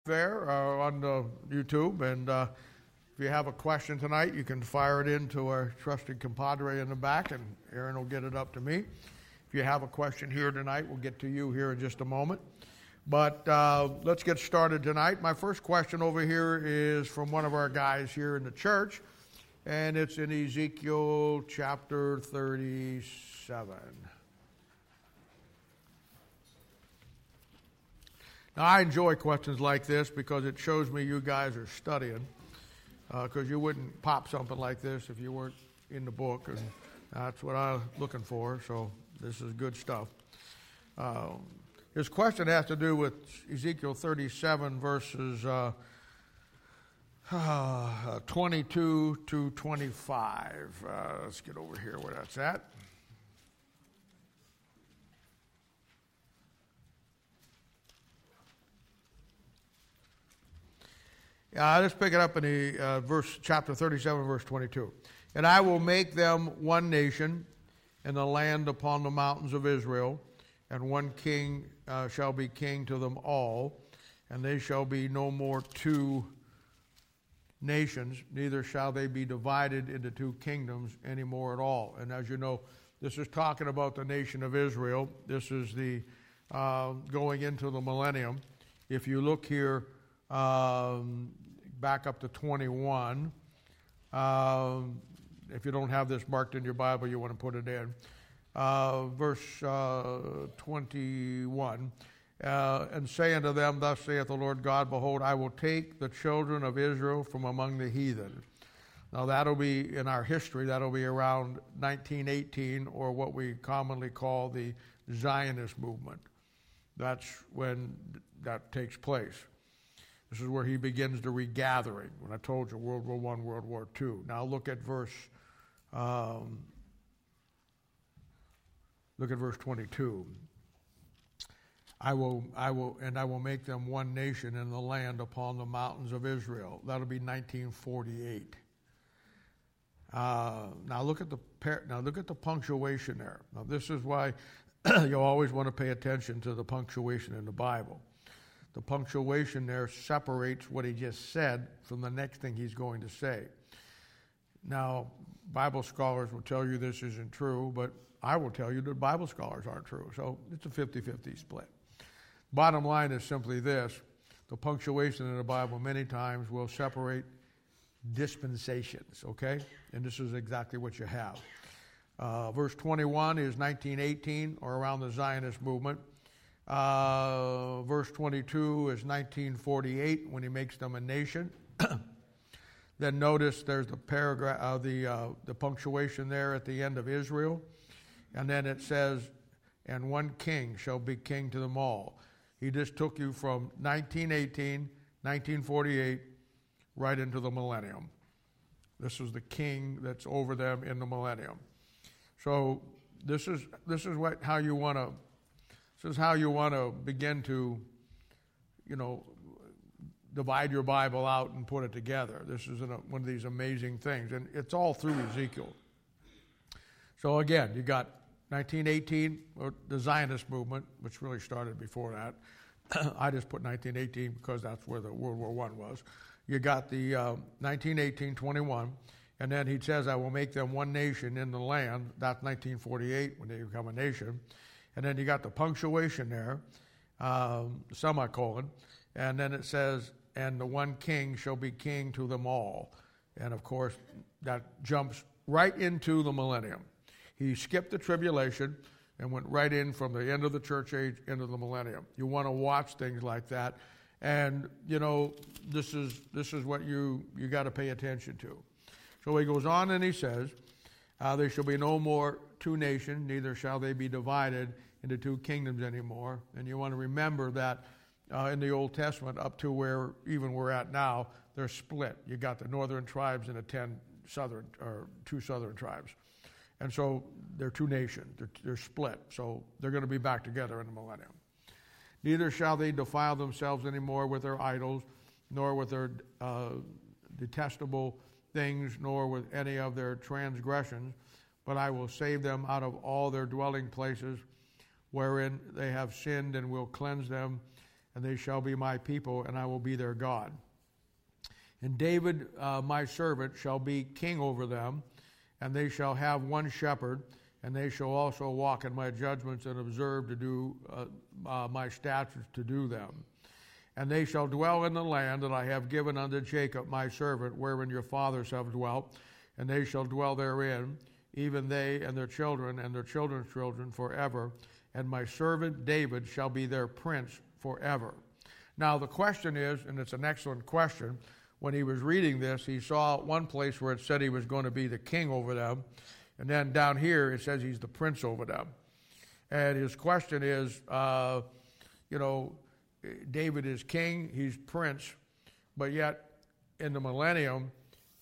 there on the YouTube, and if you have a question tonight, you can fire it into our trusted compadre in the back, and Aaron will get it up to me. If you have a question here tonight, we'll get to you here in just a moment. But let's get started tonight. My first question over here is from one of our guys here in the church, and it's in Ezekiel chapter 37. Now, I enjoy questions like this because it shows me you guys are studying, because you wouldn't pop something like this if you weren't in the book, and that's what I'm looking for, so this is good stuff. His question has to do with Ezekiel 37, verses 22 to 25. Let's get over here where that's at. Let's pick it up in the chapter 37, verse 22. And I will make them one nation in the land upon the mountains of Israel, and one king shall be king to them all, and they shall be no more two nations, neither shall they be divided into two kingdoms any more at all. And as you know, this is talking about the nation of Israel. This is the going into the millennium. If you look here, back up to 21. If you don't have this marked in your Bible, you want to put it in. Verse 21. And say unto them, Thus saith the Lord God, Behold, I will take the children of Israel from among the heathen. Now that'll be, in our history, that'll be around 1918, or what we commonly call the Zionist movement. That's when that takes place. This is where he begins the regathering. When I told you World War I, World War II. Now look at verse 22. I will make them one nation in the land upon the mountains of Israel. That'll be 1948. Now look at the punctuation there. Now this is why you always want to pay attention to the punctuation in the Bible. The punctuation there separates what he just said from the next thing he's going to say. Now, Bible scholars will tell you this isn't true, but I will tell you that Bible scholars aren't true. So it's a 50-50 split. Bottom line is simply this. The punctuation in the Bible many times will separate dispensations, okay? And this is exactly what you have. Verse 21 is 1918, or around the Zionist movement. Verse 22 is 1948, when he makes them a nation. Then notice there's the paragraph, the punctuation there at the end of Israel. And then it says, and one king shall be king to them all. He just took you from 1918, 1948, right into the millennium. This is the king that's over them in the millennium. So this is how you want to begin to, divide your Bible out and put it together. This is one of these amazing things, and it's all through Ezekiel. So again, you got 1918, the Zionist movement, which really started before that. I just put 1918 because that's where the World War I was. You got the 1918, 21, and then he says, I will make them one nation in the land. That's 1948, when they become a nation. And then you got the punctuation there, semicolon, and then it says, and the one king shall be king to them all. And of course, that jumps right into the millennium. He skipped the tribulation and went right in from the end of the church age into the millennium. You want to watch things like that. And, this is what you got to pay attention to. So he goes on and he says, there shall be no more two nations, neither shall they be divided into two kingdoms anymore. And you want to remember that in the Old Testament, up to where even we're at now, they're split. You got the northern tribes and the two southern tribes. And so they're two nations. They're split. So they're going to be back together in the millennium. Neither shall they defile themselves anymore with their idols, nor with their detestable things, nor with any of their transgressions, but I will save them out of all their dwelling places wherein they have sinned, and will cleanse them and they shall be my people, and I will be their God. And David, my servant, shall be king over them, and they shall have one shepherd, and they shall also walk in my judgments and observe to do my statutes to do them. And they shall dwell in the land that I have given unto Jacob my servant, wherein your fathers have dwelt, and they shall dwell therein, even they and their children's children forever. And my servant David shall be their prince forever. Now the question is, and it's an excellent question, when he was reading this, he saw one place where it said he was going to be the king over them, and then down here it says he's the prince over them. And his question is, David is king, he's prince, but yet in the millennium,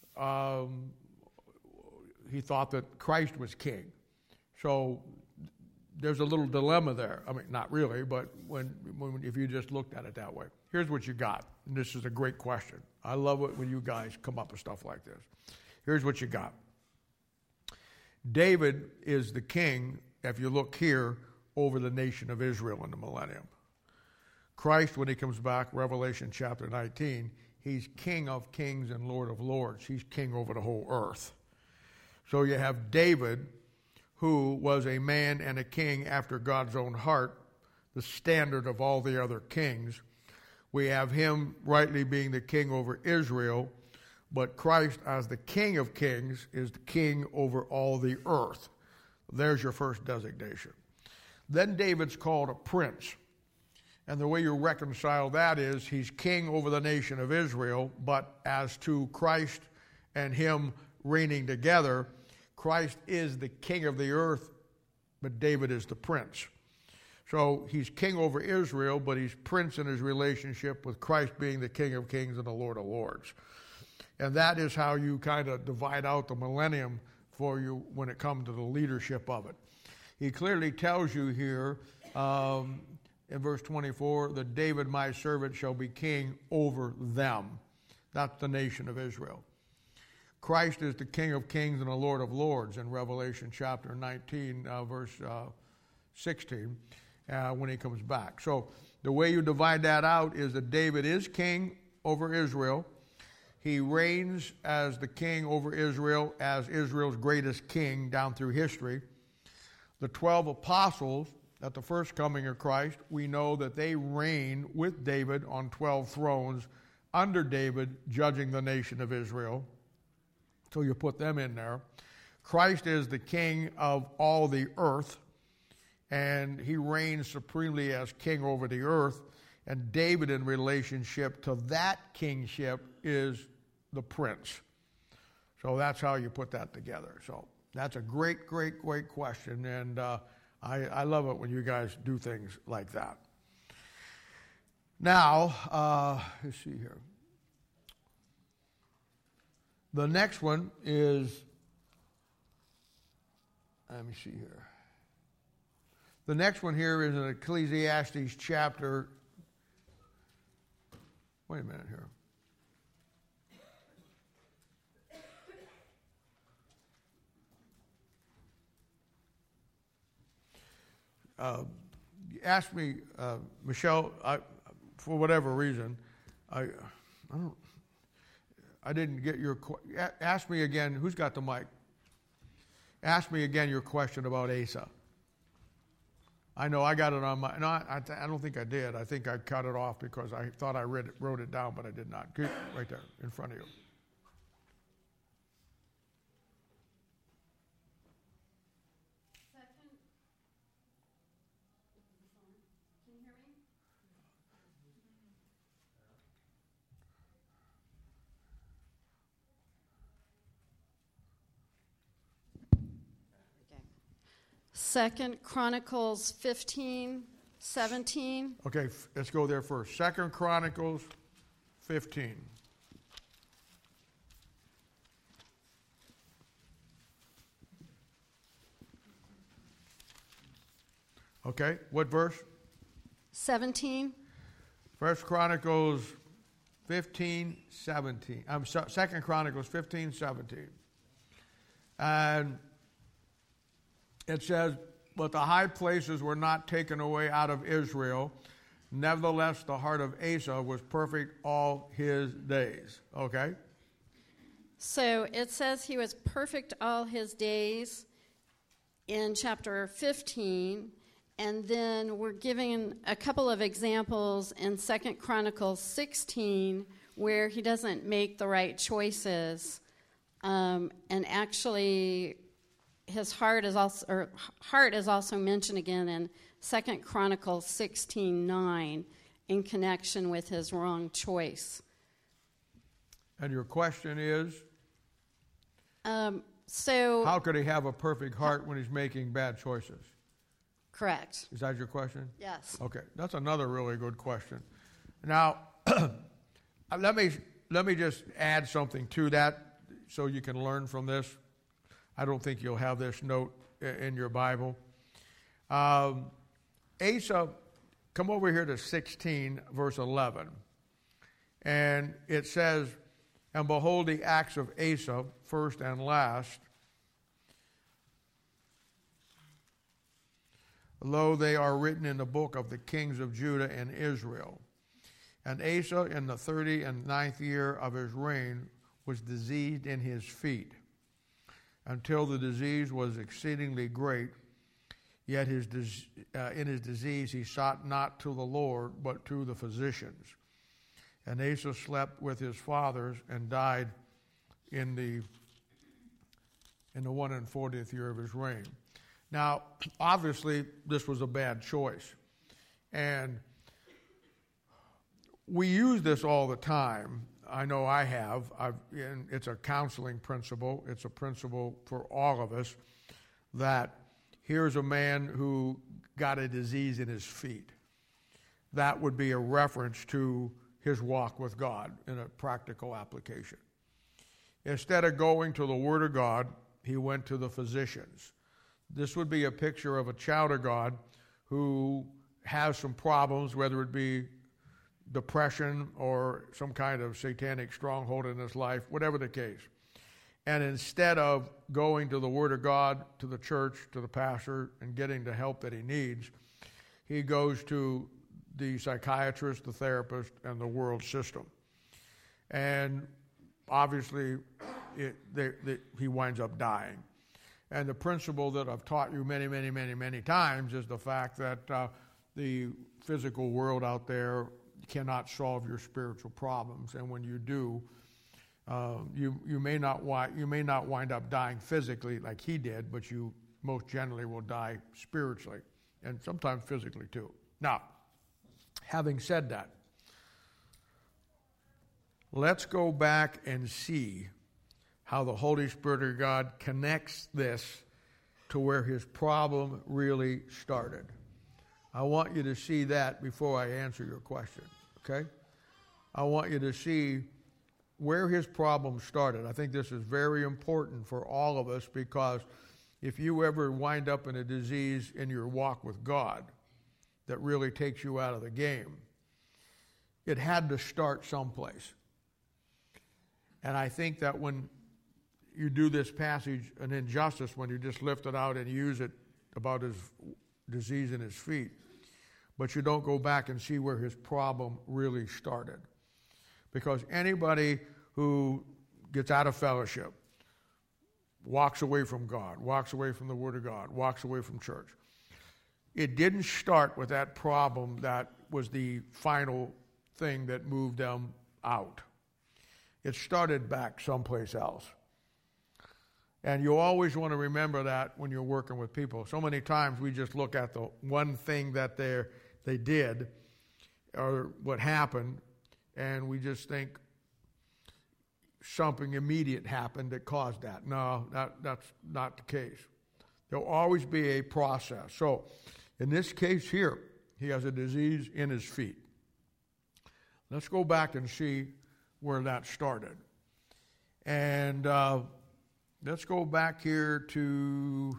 he thought that Christ was king. So there's a little dilemma there. I mean, not really, but if you just looked at it that way. Here's what you got, and this is a great question. I love it when you guys come up with stuff like this. Here's what you got. David is the king, if you look here, over the nation of Israel in the millennium. Christ, when he comes back, Revelation chapter 19, he's King of kings and Lord of lords. He's king over the whole earth. So you have David, who was a man and a king after God's own heart, the standard of all the other kings. We have him rightly being the king over Israel, but Christ, as the King of kings, is the king over all the earth. There's your first designation. Then David's called a prince. And the way you reconcile that is he's king over the nation of Israel, but as to Christ and him reigning together, Christ is the king of the earth, but David is the prince. So he's king over Israel, but he's prince in his relationship with Christ being the King of kings and the Lord of lords. And that is how you kind of divide out the millennium for you when it comes to the leadership of it. He clearly tells you here in verse 24 that David, my servant, shall be king over them. That's the nation of Israel. Christ is the King of kings and the Lord of lords in Revelation chapter 19, verse 16, when he comes back. So the way you divide that out is that David is king over Israel. He reigns as the king over Israel, as Israel's greatest king down through history. The 12 apostles at the first coming of Christ, we know that they reign with David on 12 thrones under David, judging the nation of Israel. So you put them in there. Christ is the king of all the earth, and he reigns supremely as king over the earth. And David, in relationship to that kingship, is the prince. So that's how you put that together. So that's a great, great, great question, and I love it when you guys do things like that. Now, let's see here. The next one is, let me see here. The next one here is in Ecclesiastes chapter, wait a minute here. Ask me, Michelle, for whatever reason, I didn't get your. Ask me again. Who's got the mic? Ask me again your question about Asa. I know I got it on my. No, I don't think I did. I think I cut it off because I thought I wrote it down, but I did not. Right there in front of you. Second Chronicles 15:17. Okay, let's go there first. Second Chronicles 15. Okay, what verse? 17. First Chronicles 15:17. Second Chronicles 15:17. And it says, but the high places were not taken away out of Israel, Nevertheless, the heart of Asa was perfect all his days. Okay? So it says he was perfect all his days in chapter 15, and then we're giving a couple of examples in 2 Chronicles 16 where he doesn't make the right choices, and actually his heart is also mentioned again in 2 Chronicles 16:9 in connection with his wrong choice. And your question is? So how could he have a perfect heart when he's making bad choices? Correct. Is that your question? Yes. Okay, that's another really good question. Now, let me just add something to that so you can learn from this. I don't think you'll have this note in your Bible. Asa, come over here to 16, verse 11. And it says, and behold the acts of Asa, first and last, lo, they are written in the book of the kings of Judah and Israel. And Asa, in the 39th year of his reign, was diseased in his feet, until the disease was exceedingly great. Yet in his disease he sought not to the Lord, but to the physicians. And Asa slept with his fathers and died in the 41st year of his reign. Now, obviously, this was a bad choice. And we use this all the time. I know I have. And it's a counseling principle. It's a principle for all of us that here's a man who got a disease in his feet. That would be a reference to his walk with God in a practical application. Instead of going to the Word of God, he went to the physicians. This would be a picture of a child of God who has some problems, whether it be depression or some kind of satanic stronghold in his life, whatever the case. And instead of going to the Word of God, to the church, to the pastor, and getting the help that he needs, he goes to the psychiatrist, the therapist, and the world system. And obviously, he winds up dying. And the principle that I've taught you many, many, many, many times is the fact that the physical world out there cannot solve your spiritual problems. And when you do, you may not wind up dying physically like he did, but you most generally will die spiritually and sometimes physically too. Now, having said that, let's go back and see how the Holy Spirit of God connects this to where his problem really started. I want you to see that before I answer your question, okay? I want you to see where his problem started. I think this is very important for all of us, because if you ever wind up in a disease in your walk with God that really takes you out of the game, it had to start someplace. And I think that when you do this passage an injustice when you just lift it out and use it about his disease in his feet, but you don't go back and see where his problem really started. Because anybody who gets out of fellowship, walks away from God, walks away from the Word of God, walks away from church, it didn't start with that problem that was the final thing that moved them out. It started back someplace else. And you always want to remember that when you're working with people. So many times we just look at the one thing that they did or what happened, and we just think something immediate happened that caused that. No, that's not the case. There'll always be a process. So in this case here, he has a disease in his feet. Let's go back and see where that started. And let's go back here to,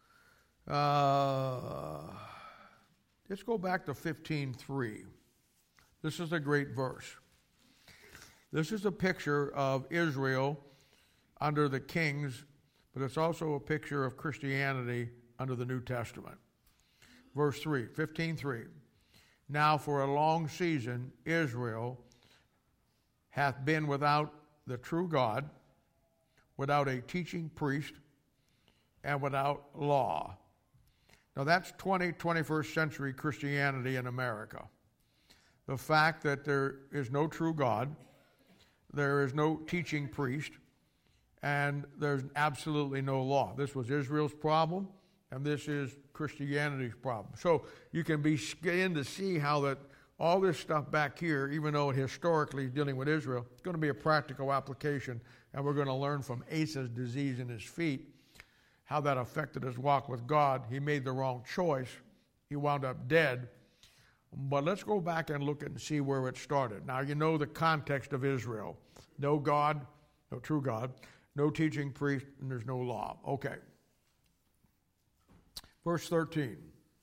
let's go back to 15:3. This is a great verse. This is a picture of Israel under the kings, but it's also a picture of Christianity under the New Testament. Verse 3, 15:3. Now for a long season Israel hath been without the true God, without a teaching priest, and without law. Now that's 21st century Christianity in America. The fact that there is no true God, there is no teaching priest, and there's absolutely no law. This was Israel's problem, and this is Christianity's problem. So you can begin to see how that all this stuff back here, even though historically dealing with Israel, it's going to be a practical application, and we're going to learn from Asa's disease in his feet how that affected his walk with God. He made the wrong choice. He wound up dead. But let's go back and look and see where it started. Now, you know the context of Israel. No God, no true God, no teaching priest, and there's no law. Okay. Verse 13.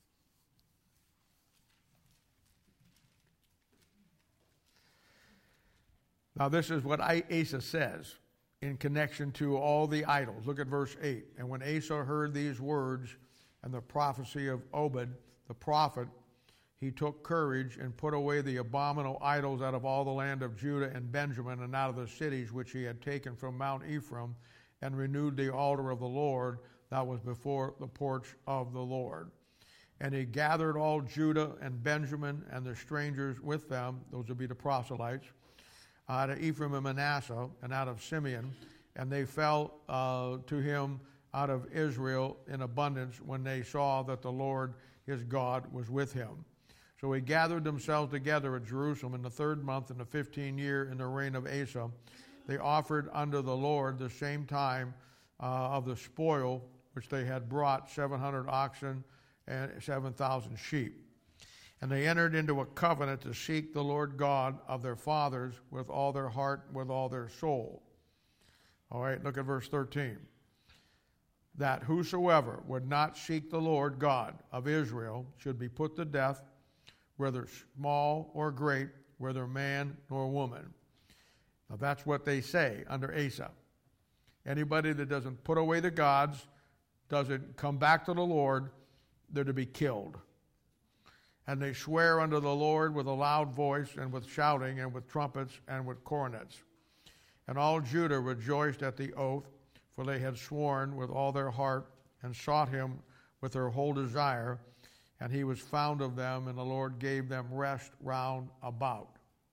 Now, this is what Asa says in connection to all the idols. Look at verse 8. And when Asa heard these words and the prophecy of Obed, the prophet, he took courage and put away the abominable idols out of all the land of Judah and Benjamin and out of the cities which he had taken from Mount Ephraim, and renewed the altar of the Lord that was before the porch of the Lord. And he gathered all Judah and Benjamin and the strangers with them, those would be the proselytes, out of Ephraim and Manasseh and out of Simeon, and they fell to him out of Israel in abundance when they saw that the Lord his God was with him. So he gathered themselves together at Jerusalem in the 3rd month in the 15th year in the reign of Asa. They offered unto the Lord the same time of the spoil which they had brought, 700 oxen and 7,000 sheep. And they entered into a covenant to seek the Lord God of their fathers with all their heart, with all their soul. All right, look at verse 13. That whosoever would not seek the Lord God of Israel should be put to death, whether small or great, whether man nor woman. Now that's what they say under Asa. Anybody that doesn't put away the gods, doesn't come back to the Lord, they're to be killed. And they swear unto the Lord with a loud voice and with shouting and with trumpets and with cornets. And all Judah rejoiced at the oath, for they had sworn with all their heart and sought him with their whole desire. And he was found of them, and the Lord gave them rest round about.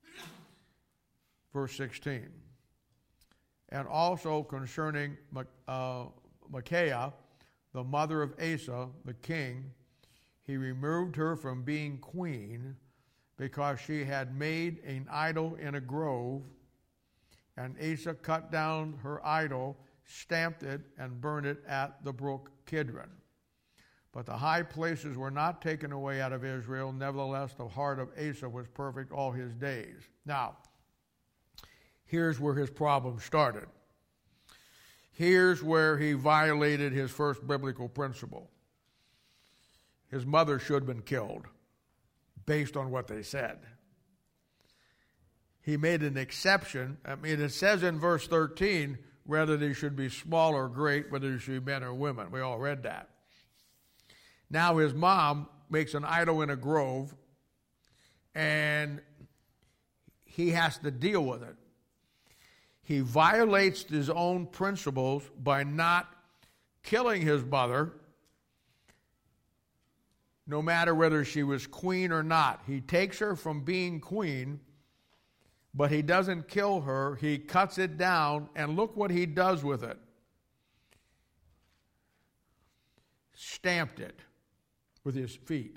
Verse 16. And also concerning Micaiah, the mother of Asa, the king, he removed her from being queen because she had made an idol in a grove, and Asa cut down her idol, stamped it, and burned it at the brook Kidron. But the high places were not taken away out of Israel. Nevertheless, the heart of Asa was perfect all his days. Now, here's where his problem started. Here's where he violated his first biblical principle. His mother should have been killed based on what they said. He made an exception. I mean, it says in verse 13, whether they should be small or great, whether they should be men or women. We all read that. Now his mom makes an idol in a grove, and he has to deal with it. He violates his own principles by not killing his mother, no matter whether she was queen or not. He takes her from being queen, but he doesn't kill her. He cuts it down, and look what he does with it. Stamped it with his feet.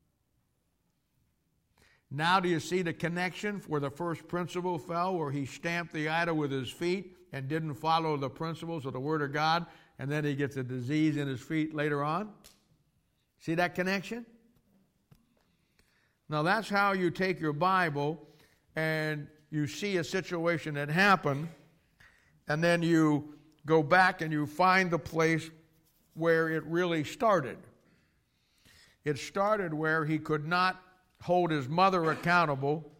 Now do you see the connection where the first principle fell, where he stamped the idol with his feet and didn't follow the principles of the Word of God, and then he gets a disease in his feet later on? See that connection? Now that's how you take your Bible and you see a situation that happened, and then you go back and you find the place where it really started. It started where he could not hold his mother accountable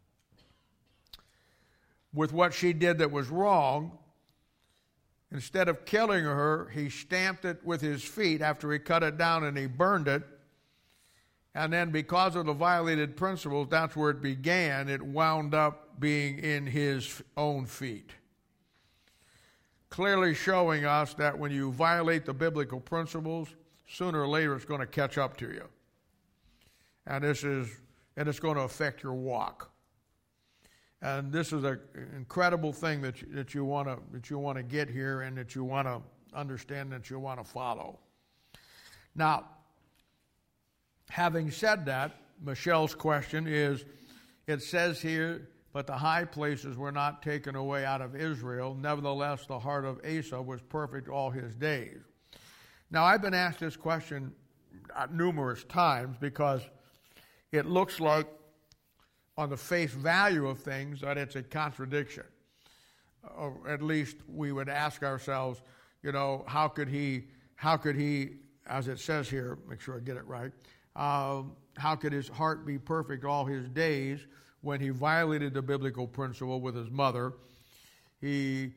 with what she did that was wrong. Instead of killing her, he stamped it with his feet after he cut it down and he burned it. And then because of the violated principles, that's where it began. It wound up being in his own feet. Clearly showing us that when you violate the biblical principles, sooner or later it's going to catch up to you. And it's going to affect your walk. And this is an incredible thing that you want to get here, and that you want to understand, that you want to follow. Now, having said that, Michelle's question is, it says here, but the high places were not taken away out of Israel. Nevertheless, the heart of Asa was perfect all his days. Now, I've been asked this question numerous times because it looks like, on the face value of things, that it's a contradiction. Or at least we would ask ourselves, how could he, as it says here, make sure I get it right, how could his heart be perfect all his days when he violated the biblical principle with his mother? He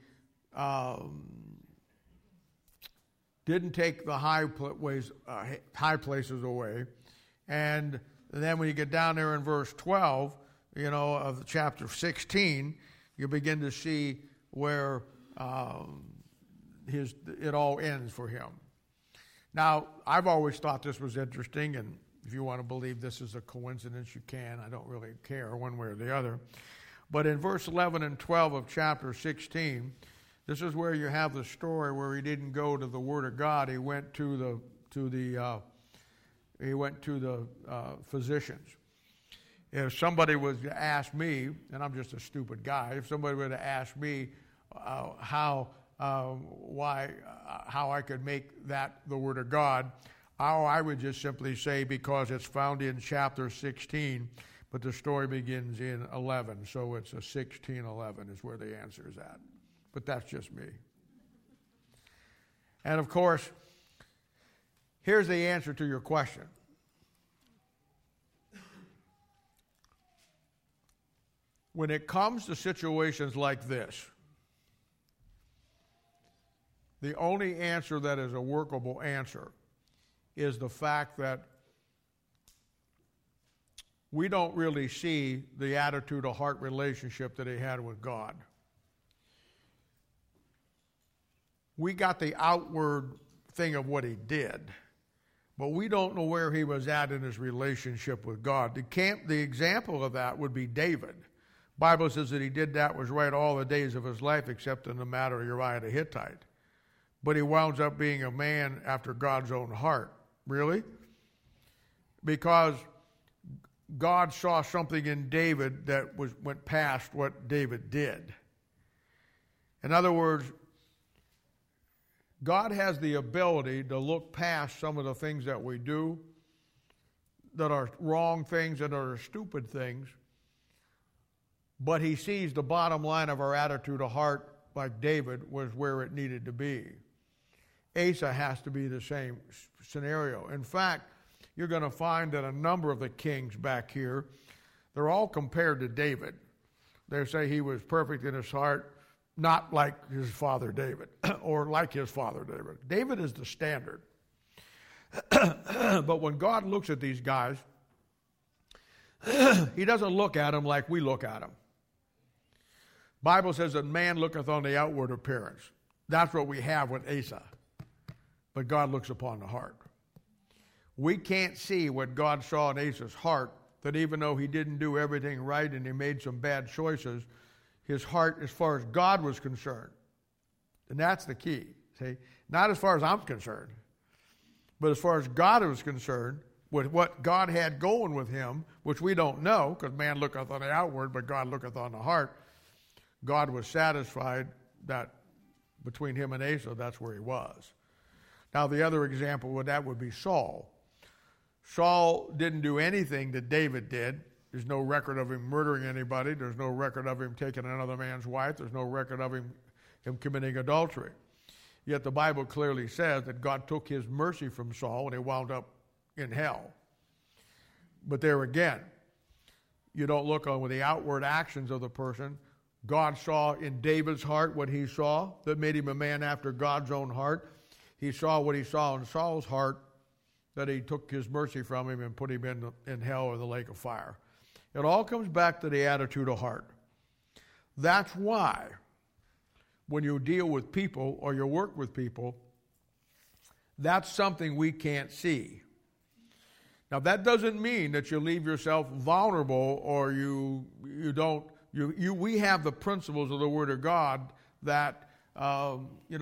didn't take the high places away. And then when you get down there in verse 12, of chapter 16, you begin to see where it all ends for him. Now, I've always thought this was interesting, and if you want to believe this is a coincidence, you can. I don't really care one way or the other. But in verse 11 and 12 of chapter 16, this is where you have the story where he didn't go to the Word of God. He went to the physicians. If somebody was to ask me, and I'm just a stupid guy, if somebody were to ask me how I could make that the Word of God, I would just simply say because it's found in chapter 16, but the story begins in 11, so it's a 16:11 is where the answer is at. But that's just me. And of course, here's the answer to your question. When it comes to situations like this, the only answer that is a workable answer is the fact that we don't really see the attitude-to-heart relationship that he had with God. We got the outward thing of what he did, but we don't know where he was at in his relationship with God. The example of that would be David. Bible says that he did that was right all the days of his life except in the matter of Uriah the Hittite. But he wound up being a man after God's own heart. Really? Because God saw something in David that went past what David did. In other words, God has the ability to look past some of the things that we do that are wrong things and are stupid things, but he sees the bottom line of our attitude of heart, like David, was where it needed to be. Asa has to be the same scenario. In fact, you're going to find that a number of the kings back here, they're all compared to David. They say he was perfect in his heart, not like his father David, or like his father David. David is the standard. But when God looks at these guys, he doesn't look at them like we look at them. Bible says that man looketh on the outward appearance. That's what we have with Asa. But God looks upon the heart. We can't see what God saw in Asa's heart, that even though he didn't do everything right and he made some bad choices, his heart, as far as God was concerned, and that's the key, see? Not as far as I'm concerned, but as far as God was concerned, with what God had going with him, which we don't know, because man looketh on the outward, but God looketh on the heart, God was satisfied that between him and Asa, that's where he was. Now, the other example would be Saul. Saul didn't do anything that David did. There's no record of him murdering anybody. There's no record of him taking another man's wife. There's no record of him committing adultery. Yet the Bible clearly says that God took his mercy from Saul and he wound up in hell. But there again, you don't look on with the outward actions of the person. God saw in David's heart what he saw that made him a man after God's own heart. He saw what he saw in Saul's heart, that he took his mercy from him and put him in hell or the lake of fire. It all comes back to the attitude of heart. That's why when you deal with people or you work with people, that's something we can't see. Now, that doesn't mean that you leave yourself vulnerable or we have the principles of the Word of God that, I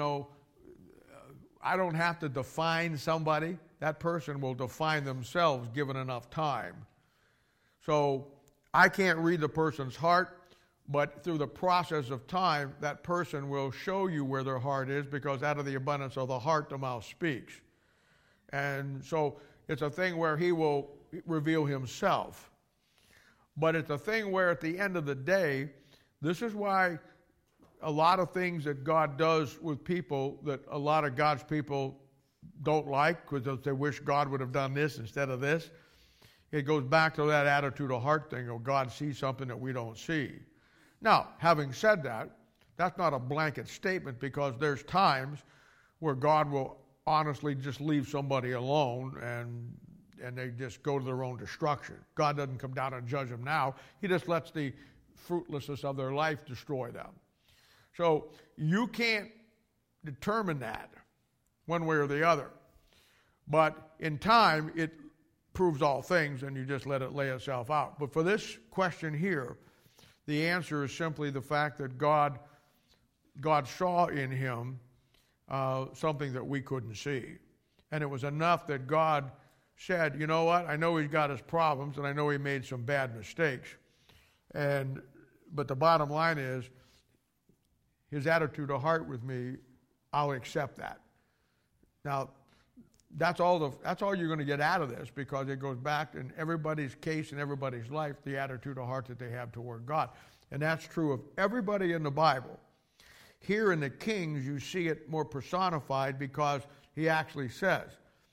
don't have to define somebody. That person will define themselves given enough time. So I can't read the person's heart, but through the process of time, that person will show you where their heart is, because out of the abundance of the heart, the mouth speaks. And so it's a thing where he will reveal himself. But it's a thing where at the end of the day, this is why a lot of things that God does with people that a lot of God's people don't like, because they wish God would have done this instead of this. It goes back to that attitude of heart thing, of God sees something that we don't see. Now, having said that, that's not a blanket statement, because there's times where God will honestly just leave somebody alone and they just go to their own destruction. God doesn't come down and judge them now. He just lets the fruitlessness of their life destroy them. So you can't determine that one way or the other. But in time, it proves all things, and you just let it lay itself out. But for this question here, the answer is simply the fact that God saw in him something that we couldn't see. And it was enough that God said, you know what, I know he's got his problems, and I know he made some bad mistakes. But the bottom line is, his attitude of heart with me, I'll accept that. Now, that's all you're going to get out of this, because it goes back in everybody's case in everybody's life, the attitude of heart that they have toward God. And that's true of everybody in the Bible. Here in the Kings, you see it more personified, because he actually says,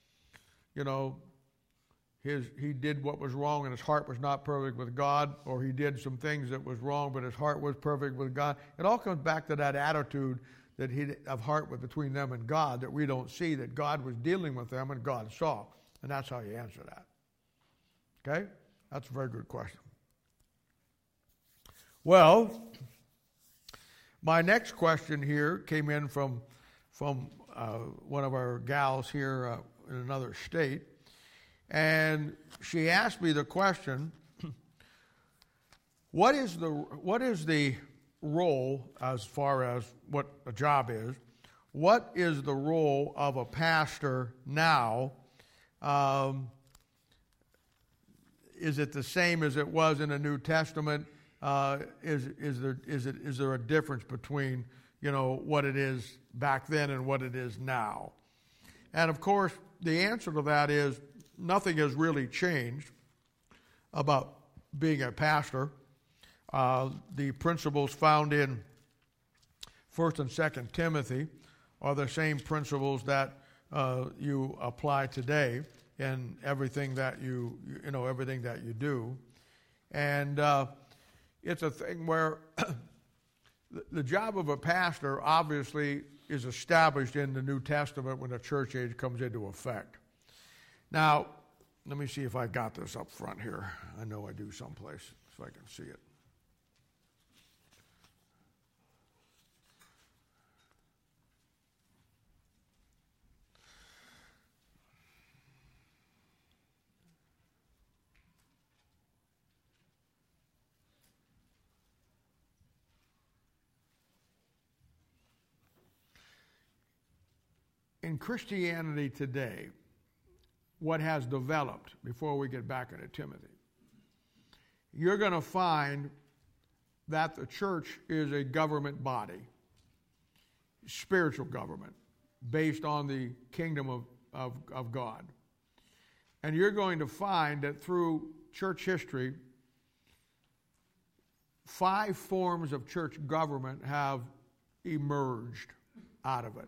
he did what was wrong and his heart was not perfect with God, or he did some things that was wrong but his heart was perfect with God. It all comes back to that attitude of heart with between them and God that we don't see, that God was dealing with them and God saw. And that's how you answer that. Okay? That's a very good question. Well, my next question here came in from one of our gals here in another state. And she asked me the question, what is the role, as far as what a job is, what is the role of a pastor now? Is it the same as it was in the New Testament? Is there a difference between what it is back then and what it is now? And of course, the answer to that is nothing has really changed about being a pastor. The principles found in 1 and 2 Timothy are the same principles that you apply today in everything that everything that you do. And it's a thing where the job of a pastor obviously is established in the New Testament when the church age comes into effect. Now, let me see if I got this up front here. I know I do someplace so I can see it. In Christianity today, what has developed, before we get back into Timothy, you're going to find that the church is a government body, spiritual government, based on the kingdom of God. And you're going to find that through church history, 5 forms of church government have emerged out of it.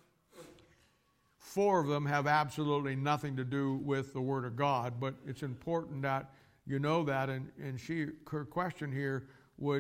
4 of them have absolutely nothing to do with the Word of God, but it's important that you know that, and her question here we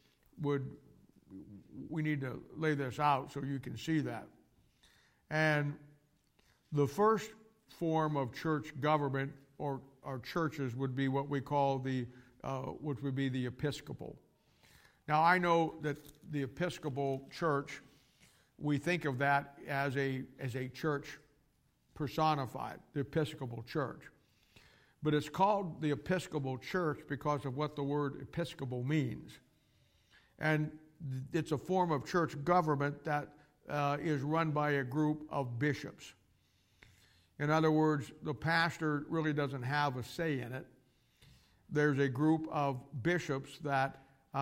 need to lay this out so you can see that. And the first form of church government or churches would be what we call which would be the Episcopal. Now, I know that the Episcopal Church, we think of that as a church personified, the Episcopal Church. But it's called the Episcopal Church because of what the word Episcopal means. And it's a form of church government that is run by a group of bishops. In other words, the pastor really doesn't have a say in it. There's a group of bishops that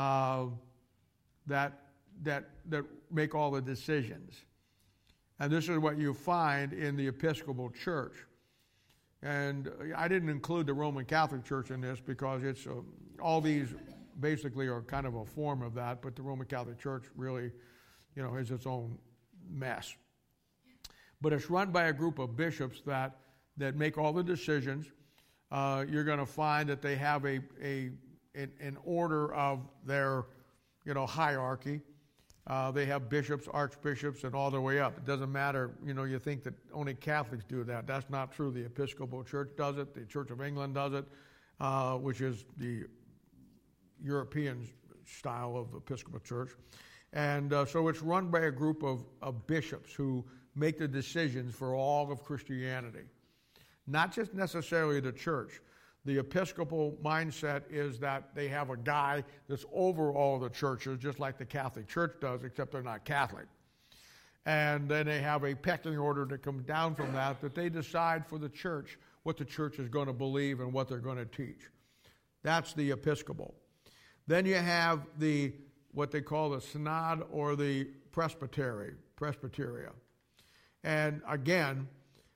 make all the decisions. And this is what you find in the Episcopal Church. And I didn't include the Roman Catholic Church in this because it's all these basically are kind of a form of that, but the Roman Catholic Church really, is its own mess. But it's run by a group of bishops that make all the decisions. You're going to find that they have an order of their, hierarchy. They have bishops, archbishops, and all the way up. It doesn't matter, you think that only Catholics do that. That's not true. The Episcopal Church does it. The Church of England does it, which is the European style of Episcopal Church. And so it's run by a group of bishops who make the decisions for all of Christianity. Not just necessarily the church. The Episcopal mindset is that they have a guy that's over all the churches, just like the Catholic Church does, except they're not Catholic. And then they have a pecking order that comes down from that they decide for the church what the church is going to believe and what they're going to teach. That's the Episcopal. Then you have what they call the Synod or the Presbyteria. And again,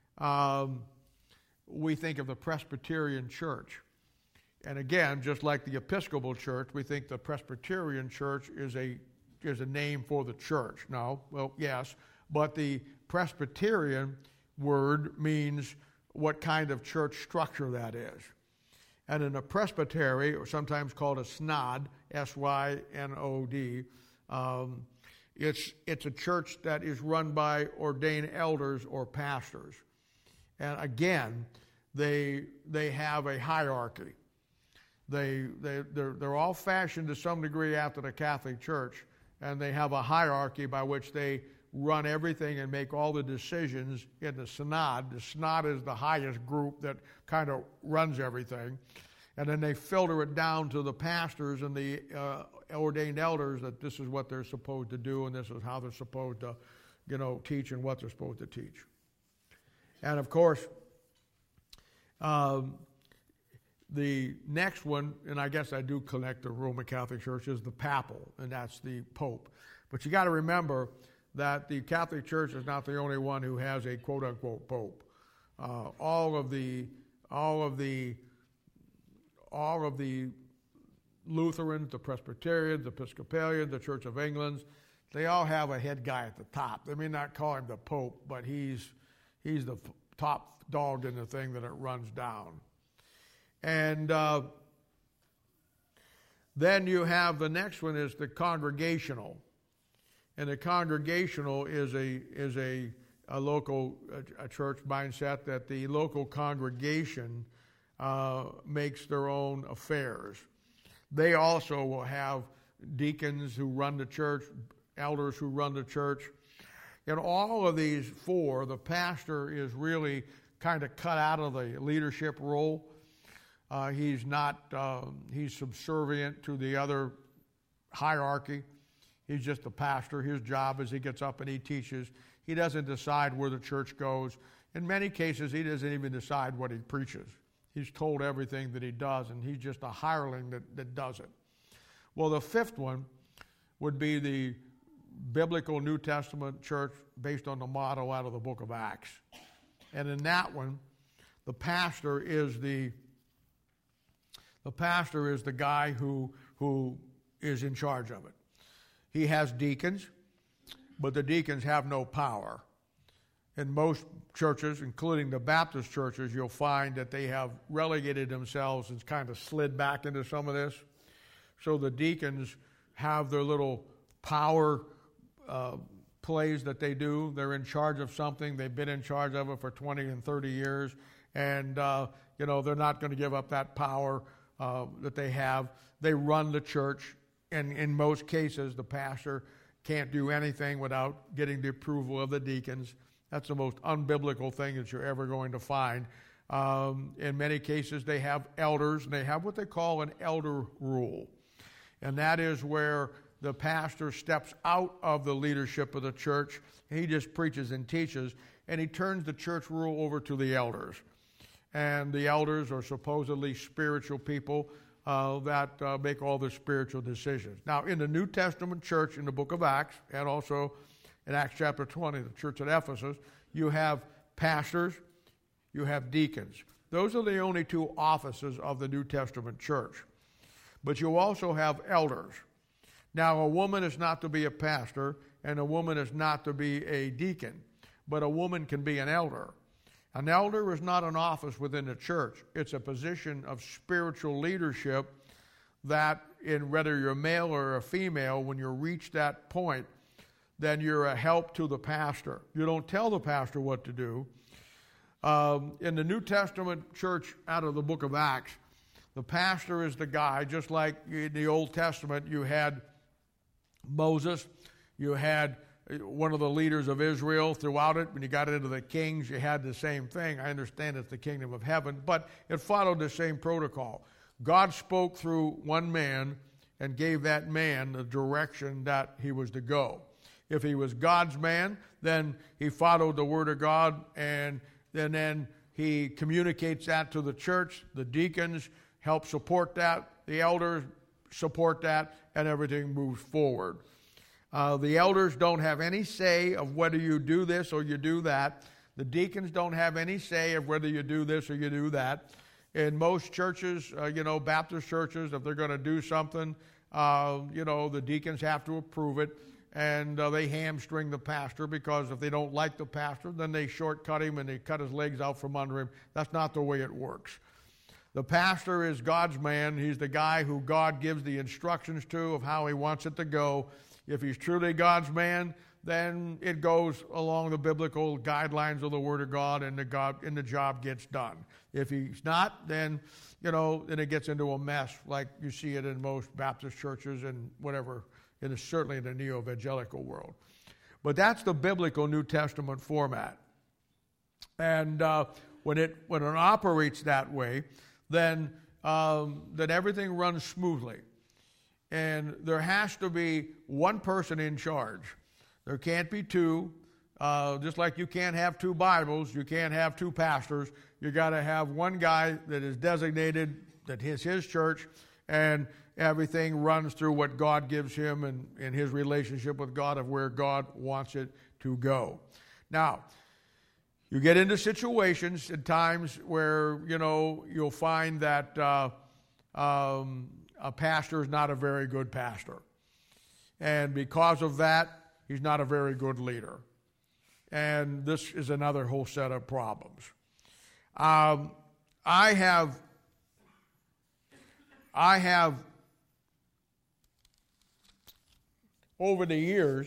we think of the Presbyterian Church. And again, just like the Episcopal Church, we think the Presbyterian Church is a name for the church. No, well, yes, but the Presbyterian word means what kind of church structure that is. And in a presbytery, or sometimes called a synod, S-Y-N-O-D, it's a church that is run by ordained elders or pastors. And again, they have a hierarchy. They're all fashioned to some degree after the Catholic Church, and they have a hierarchy by which they run everything and make all the decisions in the synod. The synod is the highest group that kind of runs everything. And then they filter it down to the pastors and the ordained elders that this is what they're supposed to do and this is how they're supposed to, teach and what they're supposed to teach. And of course, the next one, and I guess I do connect the Roman Catholic Church, is the papal, and that's the Pope. But you got to remember that the Catholic Church is not the only one who has a quote-unquote Pope. All of the Lutherans, the Presbyterians, the Episcopalians, the Church of England, they all have a head guy at the top. They may not call him the Pope, but he's the top dog in the thing that it runs down. And then you have the next one is the congregational. And the congregational is a local church mindset that the local congregation makes their own affairs. They also will have deacons who run the church, elders who run the church. In all of these four, the pastor is really kind of cut out of the leadership role. He's subservient to the other hierarchy. He's just the pastor. His job is he gets up and he teaches. He doesn't decide where the church goes. In many cases, he doesn't even decide what he preaches. He's told everything that he does, and he's just a hireling that does it. Well, the fifth one would be the biblical New Testament church based on the model out of the book of Acts. And in that one, the pastor is the guy who is in charge of it. He has deacons, but the deacons have no power. In most churches, including the Baptist churches, you'll find that they have relegated themselves and kind of slid back into some of this. So the deacons have their little power plays that they do. They're in charge of something. They've been in charge of it for 20 and 30 years. And, they're not going to give up that power that they have. They run the church. And in most cases, the pastor can't do anything without getting the approval of the deacons. That's the most unbiblical thing that you're ever going to find. In many cases, they have elders, and they have what they call an elder rule. And that is where the pastor steps out of the leadership of the church. He just preaches and teaches, and he turns the church rule over to the elders. And the elders are supposedly spiritual people that make all the spiritual decisions. Now, in the New Testament church, in the book of Acts, and also in Acts chapter 20, the church at Ephesus, you have pastors, you have deacons. Those are the only two offices of the New Testament church. But you also have elders. Now, a woman is not to be a pastor, and a woman is not to be a deacon, but a woman can be an elder. An elder is not an office within the church. It's a position of spiritual leadership that, in whether you're male or a female, when you reach that point, then you're a help to the pastor. You don't tell the pastor what to do. In the New Testament church out of the book of Acts, the pastor is the guy, just like in the Old Testament, you had Moses, you had one of the leaders of Israel throughout it. When you got into the kings, you had the same thing. I understand it's the kingdom of heaven, but it followed the same protocol. God spoke through one man and gave that man the direction that he was to go. If he was God's man, then he followed the word of God, and then he communicates that to the church. The deacons help support that. The elders support that, and everything moves forward. The elders don't have any say of whether you do this or you do that. The deacons don't have any say of whether you do this or you do that. In most churches, Baptist churches, if they're going to do something, the deacons have to approve it, and they hamstring the pastor, because if they don't like the pastor, then they shortcut him and they cut his legs out from under him. That's not the way it works. The pastor is God's man. He's the guy who God gives the instructions to of how he wants it to go. If he's truly God's man, then it goes along the biblical guidelines of the Word of God, and the job gets done. If he's not, then then it gets into a mess, like you see it in most Baptist churches and whatever, and certainly in the neo-evangelical world. But that's the biblical New Testament format. And when it operates that way, then everything runs smoothly. And there has to be one person in charge. There can't be two. Just like you can't have two Bibles, you can't have two pastors. You got to have one guy that is designated, that is his church, and everything runs through what God gives him and in his relationship with God of where God wants it to go. Now, you get into situations at times where, you'll find that a pastor is not a very good pastor. And because of that, he's not a very good leader. And this is another whole set of problems. I have over the years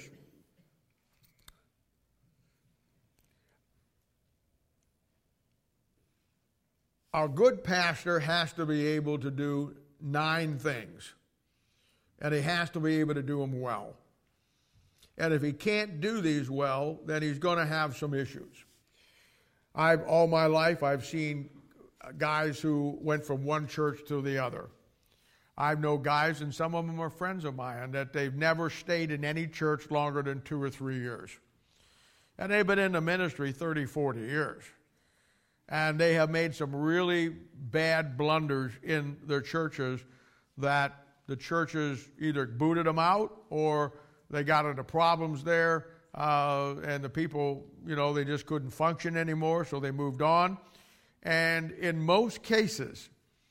a good pastor has to be able to do 9 things, and he has to be able to do them well. And if he can't do these well, then he's going to have some issues. All my life, I've seen guys who went from one church to the other. I know guys, and some of them are friends of mine, that they've never stayed in any church longer than 2 or 3 years. And they've been in the ministry 30, 40 years. And they have made some really bad blunders in their churches that the churches either booted them out or they got into problems there, and the people, they just couldn't function anymore, so they moved on. And in most cases,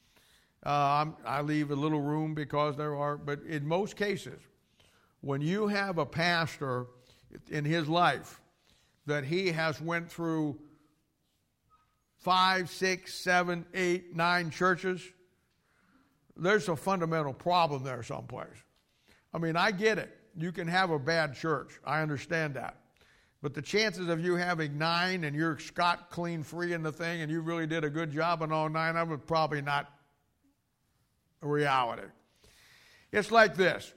I leave a little room because there are, but in most cases, when you have a pastor in his life that he has went through 5, 6, 7, 8, 9 churches, there's a fundamental problem there someplace. I mean, I get it. you can have a bad church. I understand that. But the chances of you having 9 and you're scot clean free in the thing and you really did a good job on all 9 of them is probably not a reality. It's like this.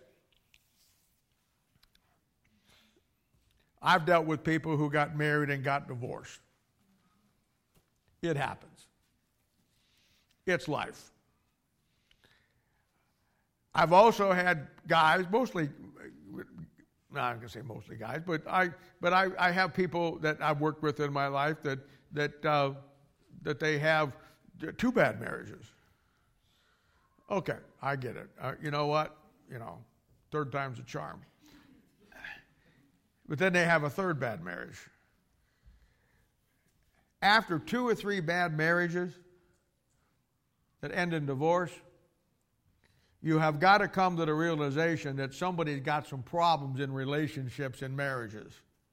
I've dealt with people who got married and got divorced. It happens. It's life. I've also had guys, mostly, no, I'm going to say mostly guys, but I have people that I've worked with in my life that they have 2 bad marriages. Okay, I get it. You know what? Third time's a charm. But then they have a 3rd bad marriage. After 2 or 3 bad marriages that end in divorce, you have got to come to the realization that somebody's got some problems in relationships and marriages.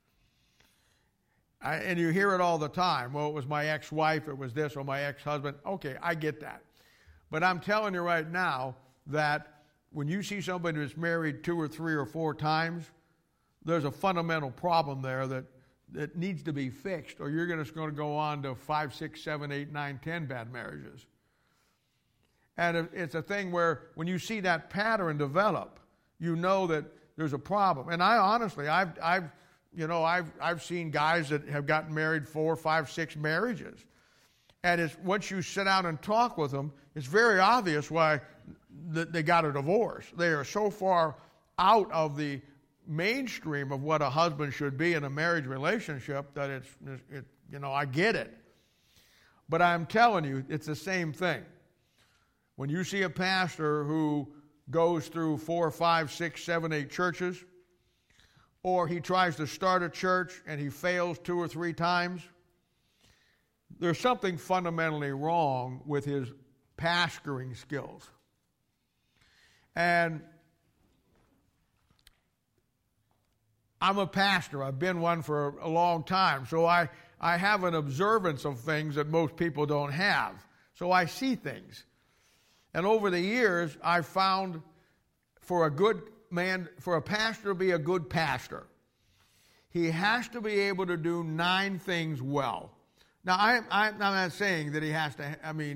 And you hear it all the time. Well, it was my ex-wife, it was this, or my ex-husband. Okay, I get that. But I'm telling you right now that when you see somebody that's married 2 or 3 or 4 times, there's a fundamental problem there that needs to be fixed, or you're just going to go on to 5, 6, 7, 8, 9, 10 bad marriages. And it's a thing where when you see that pattern develop, you know that there's a problem. And I honestly, I've seen guys that have gotten married 4, 5, 6 marriages. And once you sit down and talk with them, it's very obvious why they got a divorce. They are so far out of the mainstream of what a husband should be in a marriage relationship that I get it. But I'm telling you, it's the same thing. When you see a pastor who goes through 4, 5, 6, 7, 8 churches, or he tries to start a church and he fails 2 or 3 times, there's something fundamentally wrong with his pastoring skills. And I'm a pastor. I've been one for a long time. So I have an observance of things that most people don't have. So I see things. And over the years, I've found for a pastor to be a good pastor, he has to be able to do 9 things well. Now, I'm not saying that he has to,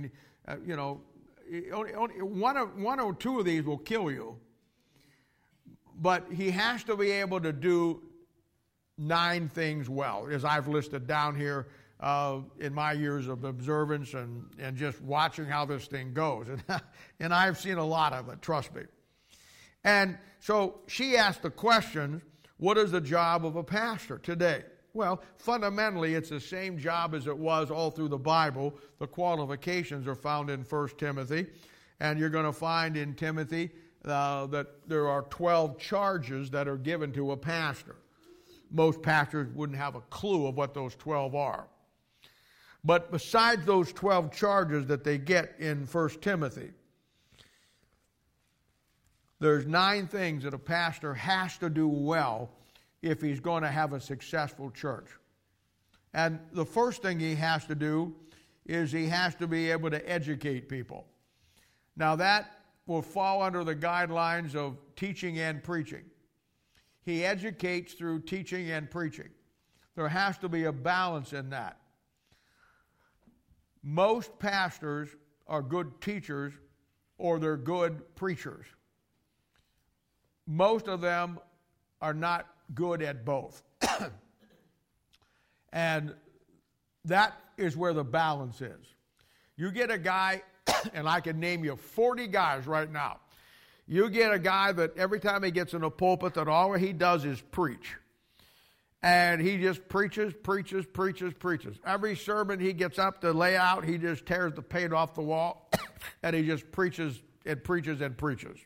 only one or 2 of these will kill you. But he has to be able to do 9 things well, as I've listed down here in my years of observance and just watching how this thing goes. And I've seen a lot of it, trust me. And so she asked the question, what is the job of a pastor today? Well, fundamentally, it's the same job as it was all through the Bible. The qualifications are found in 1 Timothy. And you're going to find in Timothy that there are 12 charges that are given to a pastor. Most pastors wouldn't have a clue of what those 12 are. But besides those 12 charges that they get in 1 Timothy, there's 9 things that a pastor has to do well if he's going to have a successful church. And the first thing he has to do is he has to be able to educate people. Now that will fall under the guidelines of teaching and preaching. He educates through teaching and preaching. There has to be a balance in that. Most pastors are good teachers or they're good preachers. Most of them are not good at both. And that is where the balance is. You get a guy, and I can name you 40 guys right now. You get a guy that every time he gets in a pulpit that all he does is preach. And he just preaches. Every sermon he gets up to lay out, he just tears the paint off the wall, and he just preaches and preaches and preaches.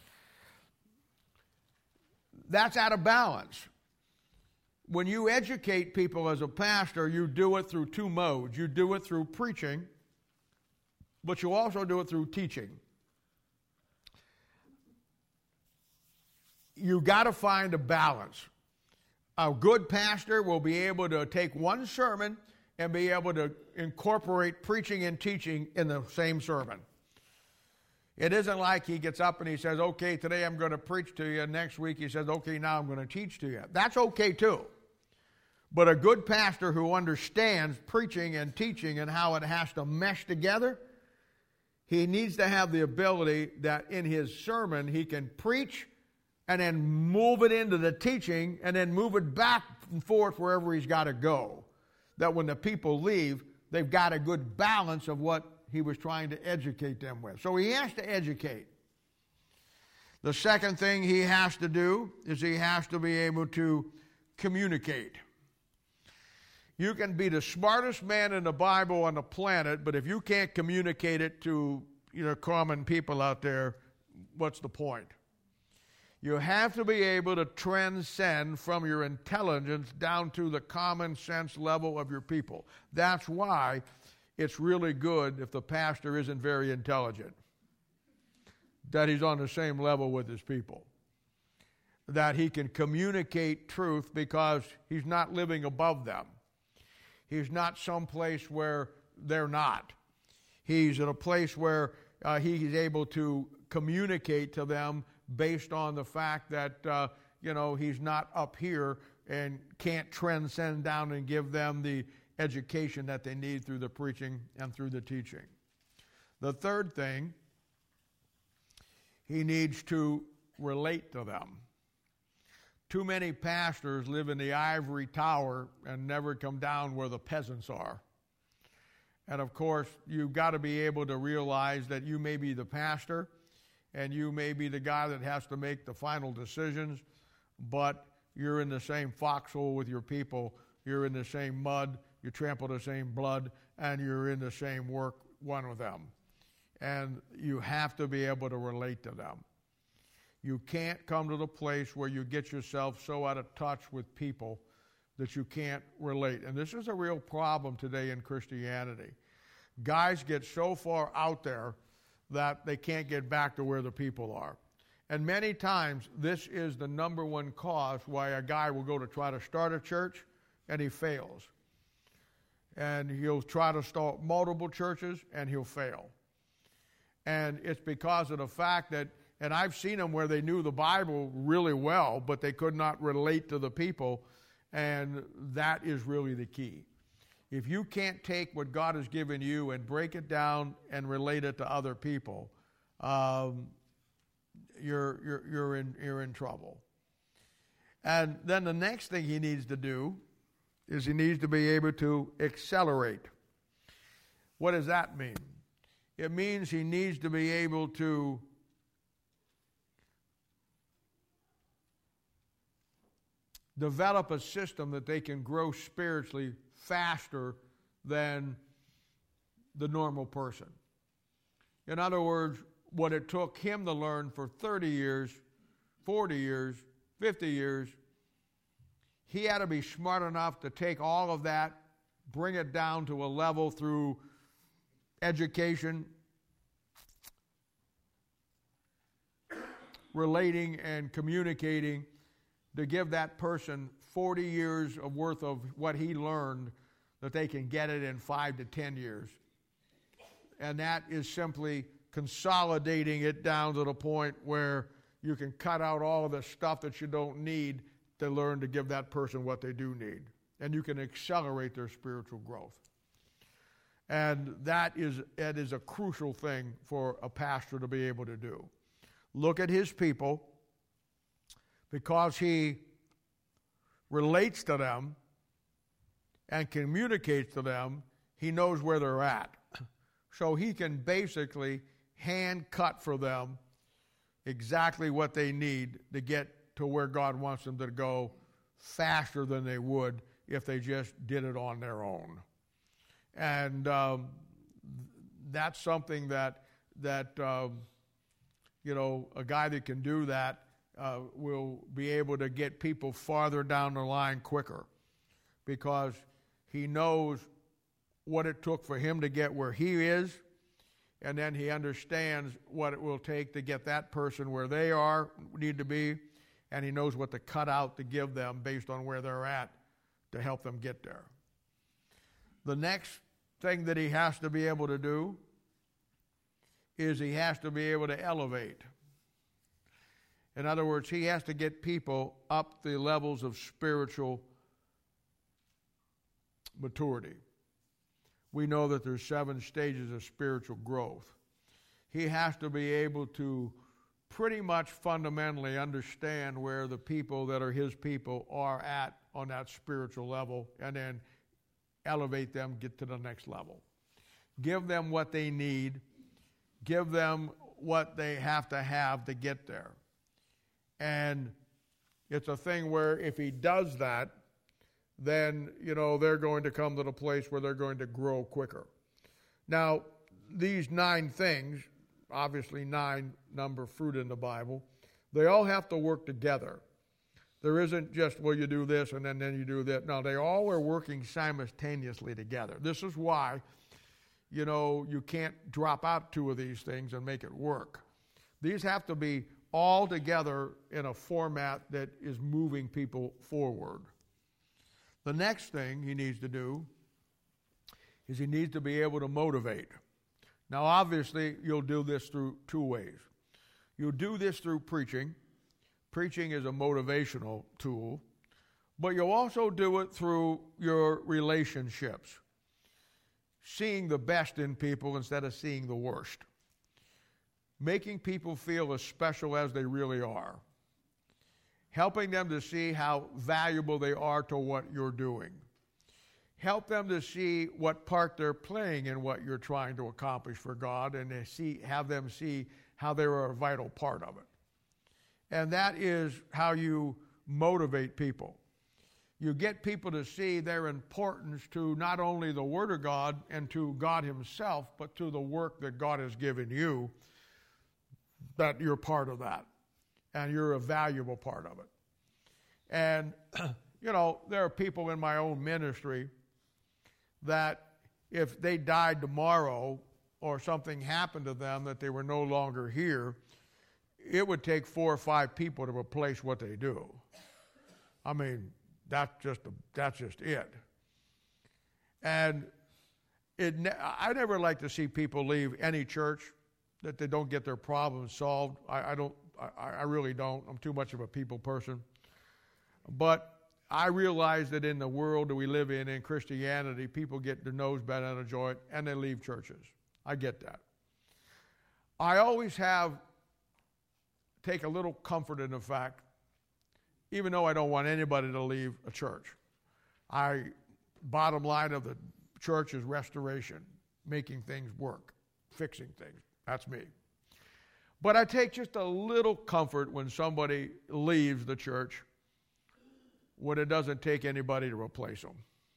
That's out of balance. When you educate people as a pastor, you do it through 2 modes. You do it through preaching, but you also do it through teaching. You got to find a balance. A good pastor will be able to take one sermon and be able to incorporate preaching and teaching in the same sermon. It isn't like he gets up and he says, okay, today I'm going to preach to you, and next week he says, okay, now I'm going to teach to you. That's okay too. But a good pastor who understands preaching and teaching and how it has to mesh together, he needs to have the ability that in his sermon he can preach and then move it into the teaching and then move it back and forth wherever he's got to go. That when the people leave, they've got a good balance of what he was trying to educate them with. So he has to educate. The second thing he has to do is he has to be able to communicate. You can be the smartest man in the Bible on the planet, but if you can't communicate it to common people out there, what's the point? You have to be able to transcend from your intelligence down to the common sense level of your people. That's why it's really good if the pastor isn't very intelligent, that he's on the same level with his people, that he can communicate truth because he's not living above them. He's not someplace where they're not. He's in a place where he's able to communicate to them based on the fact that, he's not up here and can't transcend down and give them the education that they need through the preaching and through the teaching. The third thing, he needs to relate to them. Too many pastors live in the ivory tower and never come down where the peasants are. And of course, you've got to be able to realize that you may be the pastor and you may be the guy that has to make the final decisions, but you're in the same foxhole with your people. You're in the same mud. You trample the same blood, and you're in the same work, one with them. And you have to be able to relate to them. You can't come to the place where you get yourself so out of touch with people that you can't relate. And this is a real problem today in Christianity. Guys get so far out there that they can't get back to where the people are. And many times, this is the number one cause why a guy will go to try to start a church, and he fails. And he'll try to start multiple churches, and he'll fail. And it's because of the fact that, and I've seen them where they knew the Bible really well, but they could not relate to the people, and that is really the key. If you can't take what God has given you and break it down and relate it to other people, you're in trouble. And then the next thing he needs to do is he needs to be able to accelerate. What does that mean? It means he needs to be able to develop a system that they can grow spiritually faster than the normal person. In other words, what it took him to learn for 30 years, 40 years, 50 years, he had to be smart enough to take all of that, bring it down to a level through education, relating and communicating, to give that person 40 years of worth of what he learned, that they can get it in 5 to 10 years. And that is simply consolidating it down to the point where you can cut out all of the stuff that you don't need to learn to give that person what they do need. And you can accelerate their spiritual growth. And that is a crucial thing for a pastor to be able to do. Look at his people, because he relates to them and communicates to them, he knows where they're at. So he can basically hand cut for them exactly what they need to get to where God wants them to go faster than they would if they just did it on their own. And that's something that a guy that can do that will be able to get people farther down the line quicker, because he knows what it took for him to get where he is, and then he understands what it will take to get that person where they need to be, and he knows what to cut out to give them based on where they're at to help them get there. The next thing that he has to be able to do is he has to be able to elevate. In other words, he has to get people up the levels of spiritual maturity. We know that there's 7 stages of spiritual growth. He has to be able to pretty much fundamentally understand where the people that are his people are at on that spiritual level, and then elevate them, get to the next level. Give them what they need. Give them what they have to get there. And it's a thing where if he does that, then, they're going to come to the place where they're going to grow quicker. Now, these 9 things, obviously 9 number fruit in the Bible, they all have to work together. There isn't just, well, you do this and then you do that. No, they all are working simultaneously together. This is why, you can't drop out 2 of these things and make it work. These have to be all together in a format that is moving people forward. The next thing he needs to do is he needs to be able to motivate. Now, obviously, you'll do this through 2 ways. You'll do this through preaching. Preaching is a motivational tool. But you'll also do it through your relationships. Seeing the best in people instead of seeing the worst. Making people feel as special as they really are. Helping them to see how valuable they are to what you're doing. Help them to see what part they're playing in what you're trying to accomplish for God, and have them see how they're a vital part of it. And that is how you motivate people. You get people to see their importance to not only the Word of God and to God Himself, but to the work that God has given you, that you're part of that. And you're a valuable part of it. And, there are people in my own ministry that if they died tomorrow or something happened to them that they were no longer here, it would take 4 or 5 people to replace what they do. I mean, that's just it. And I never like to see people leave any church that they don't get their problems solved. I really don't. I'm too much of a people person. But I realize that in the world that we live in Christianity, people get their nose bent out of joint and they leave churches. I get that. I always take a little comfort in the fact, even though I don't want anybody to leave a church, bottom line of the church is restoration, making things work, fixing things. That's me. But I take just a little comfort when somebody leaves the church when it doesn't take anybody to replace them.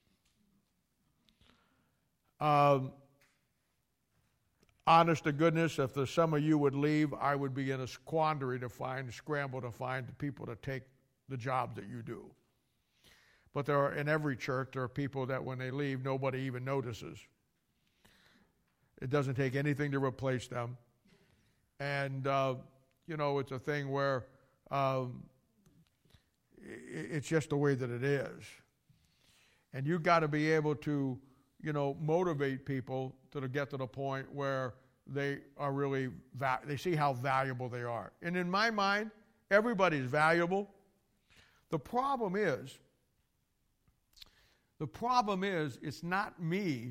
Honest to goodness, if some of you would leave, I would be in a scramble to find the people to take the jobs that you do. But in every church, there are people that when they leave, nobody even notices. It doesn't take anything to replace them. And, it's a thing where it's just the way that it is. And you've got to be able to, motivate people to get to the point where they are really, they see how valuable they are. And in my mind, everybody's valuable. The problem is, it's not me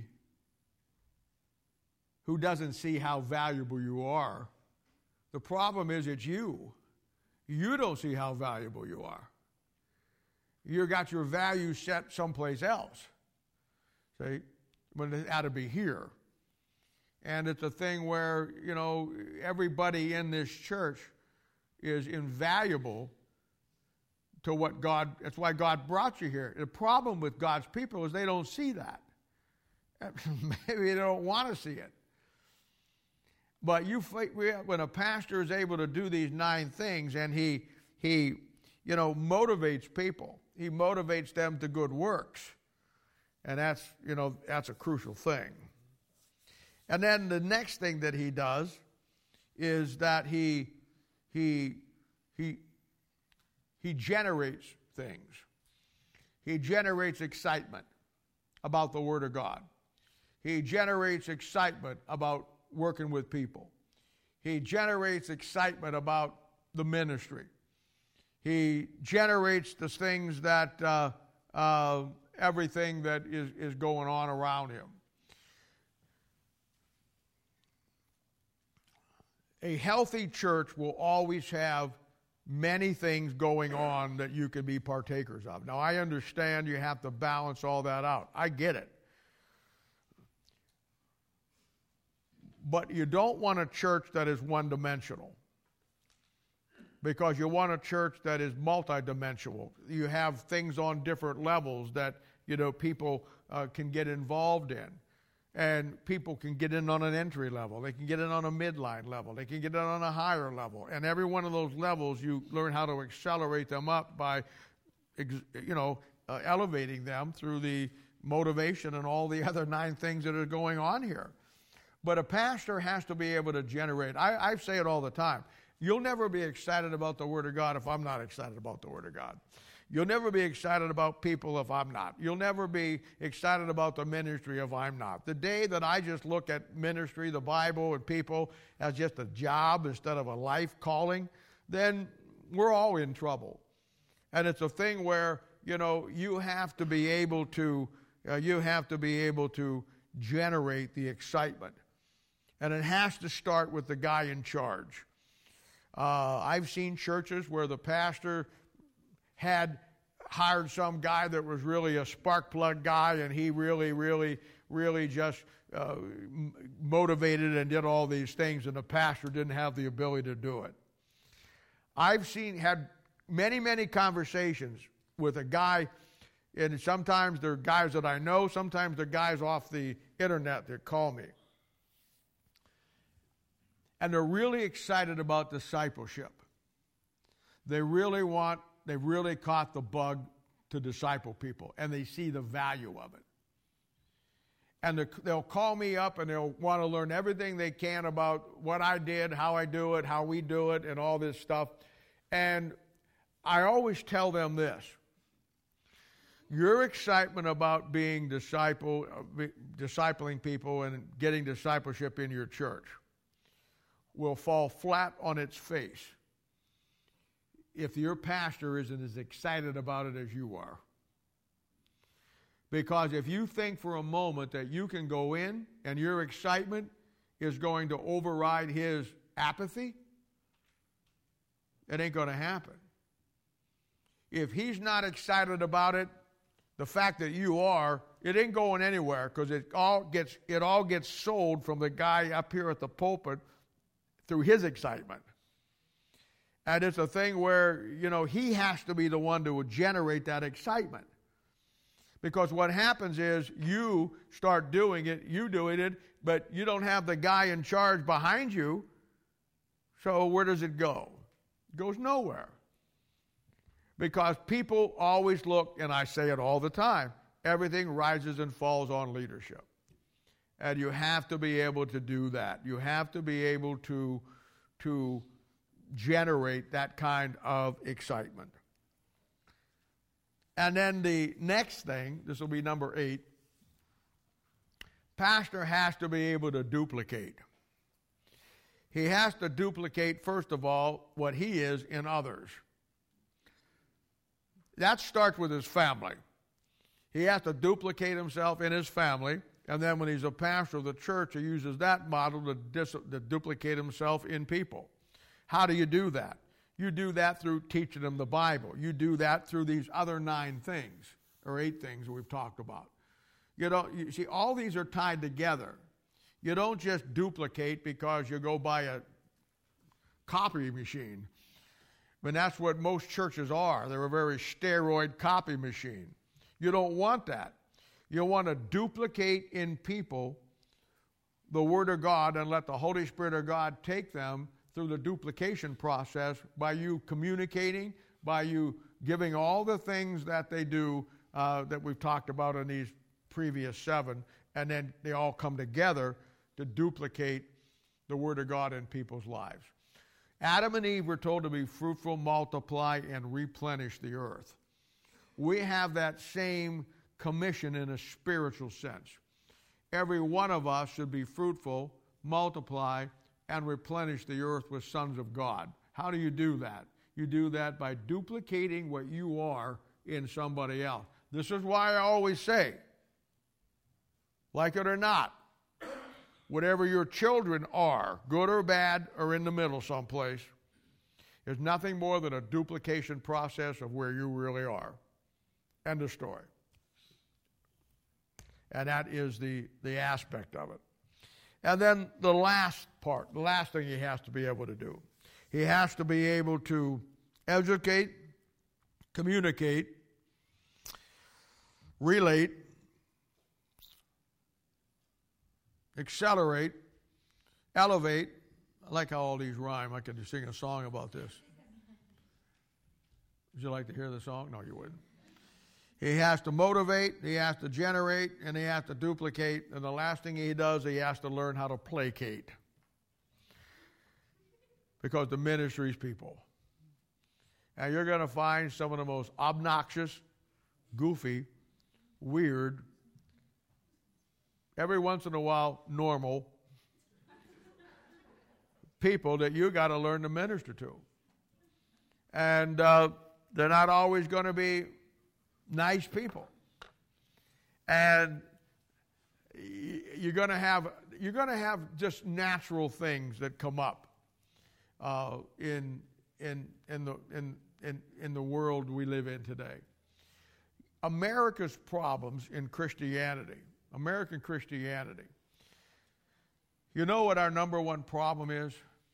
who doesn't see how valuable you are. The problem is it's you. You don't see how valuable you are. You got your value set someplace else. See, when it ought to be here. And it's a thing where, everybody in this church is invaluable to what God, that's why God brought you here. The problem with God's people is they don't see that. Maybe they don't want to see it. But when a pastor is able to do these 9 things and he motivates people, he motivates them to good works. And that's a crucial thing. And then the next thing that he does is that he generates things. He generates excitement about the Word of God. He generates excitement about working with people. He generates excitement about the ministry. He generates the things that, everything that is going on around him. A healthy church will always have many things going on that you can be partakers of. Now, I understand you have to balance all that out. I get it. But you don't want a church that is one-dimensional, because you want a church that is multidimensional. You have things on different levels that, people can get involved in. And people can get in on an entry level. They can get in on a midline level. They can get in on a higher level. And every one of those levels, you learn how to accelerate them up by, elevating them through the motivation and all the other 9 things that are going on here. But a pastor has to be able to generate. I say it all the time. You'll never be excited about the Word of God if I'm not excited about the Word of God. You'll never be excited about people if I'm not. You'll never be excited about the ministry if I'm not. The day that I just look at ministry, the Bible, and people as just a job instead of a life calling, then we're all in trouble. And it's a thing where, you have to be able to generate the excitement. And it has to start with the guy in charge. I've seen churches where the pastor had hired some guy that was really a spark plug guy, and he really just motivated and did all these things, and the pastor didn't have the ability to do it. I've had many conversations with a guy, and sometimes they're guys that I know, sometimes they're guys off the internet that call me. And they're really excited about discipleship. They really caught the bug to disciple people, and they see the value of it. And they'll call me up, and they'll want to learn everything they can about what I did, how I do it, how we do it, and all this stuff. And I always tell them this: your excitement about being discipling people and getting discipleship in your church will fall flat on its face if your pastor isn't as excited about it as you are. Because if you think for a moment that you can go in and your excitement is going to override his apathy, it ain't going to happen. If he's not excited about it, the fact that you are, it ain't going anywhere, because it all gets sold from the guy up here at the pulpit through his excitement. And it's a thing where, he has to be the one to generate that excitement. Because what happens is you start doing it, but you don't have the guy in charge behind you. So where does it go? It goes nowhere. Because people always look, and I say it all the time, everything rises and falls on leadership. And you have to be able to do that. You have to be able to generate that kind of excitement. And then the next thing, this will be number 8, pastor has to be able to duplicate. He has to duplicate, first of all, what he is in others. That starts with his family. He has to duplicate himself in his family, and then when he's a pastor of the church, he uses that model to duplicate himself in people. How do you do that? You do that through teaching them the Bible. You do that through these other 9 things, or 8 things that we've talked about. You see, all these are tied together. You don't just duplicate because you go buy a copy machine. I mean, that's what most churches are. They're a very steroid copy machine. You don't want that. You want to duplicate in people the Word of God and let the Holy Spirit of God take them through the duplication process by you communicating, by you giving all the things that they do that we've talked about in these previous 7, and then they all come together to duplicate the Word of God in people's lives. Adam and Eve were told to be fruitful, multiply, and replenish the earth. We have that same commission in a spiritual sense. Every one of us should be fruitful, multiply, and replenish the earth with sons of God. How do you do that? You do that by duplicating what you are in somebody else. This is why I always say, like it or not, whatever your children are, good or bad or in the middle someplace, is nothing more than a duplication process of where you really are. End of story. And that is the aspect of it. And then the last part, the last thing he has to be able to do. He has to be able to educate, communicate, relate, accelerate, elevate. I like how all these rhyme. I could sing a song about this. Would you like to hear the song? No, you wouldn't. He has to motivate, he has to generate, and he has to duplicate. And the last thing he does, he has to learn how to placate. Because the ministry's people. And you're going to find some of the most obnoxious, goofy, weird, every once in a while normal people that you got to learn to minister to. And they're not always going to be nice people. And you're going to have just natural things that come up in the world we live in today. America's problems in Christianity, American Christianity. You know what our number one problem is?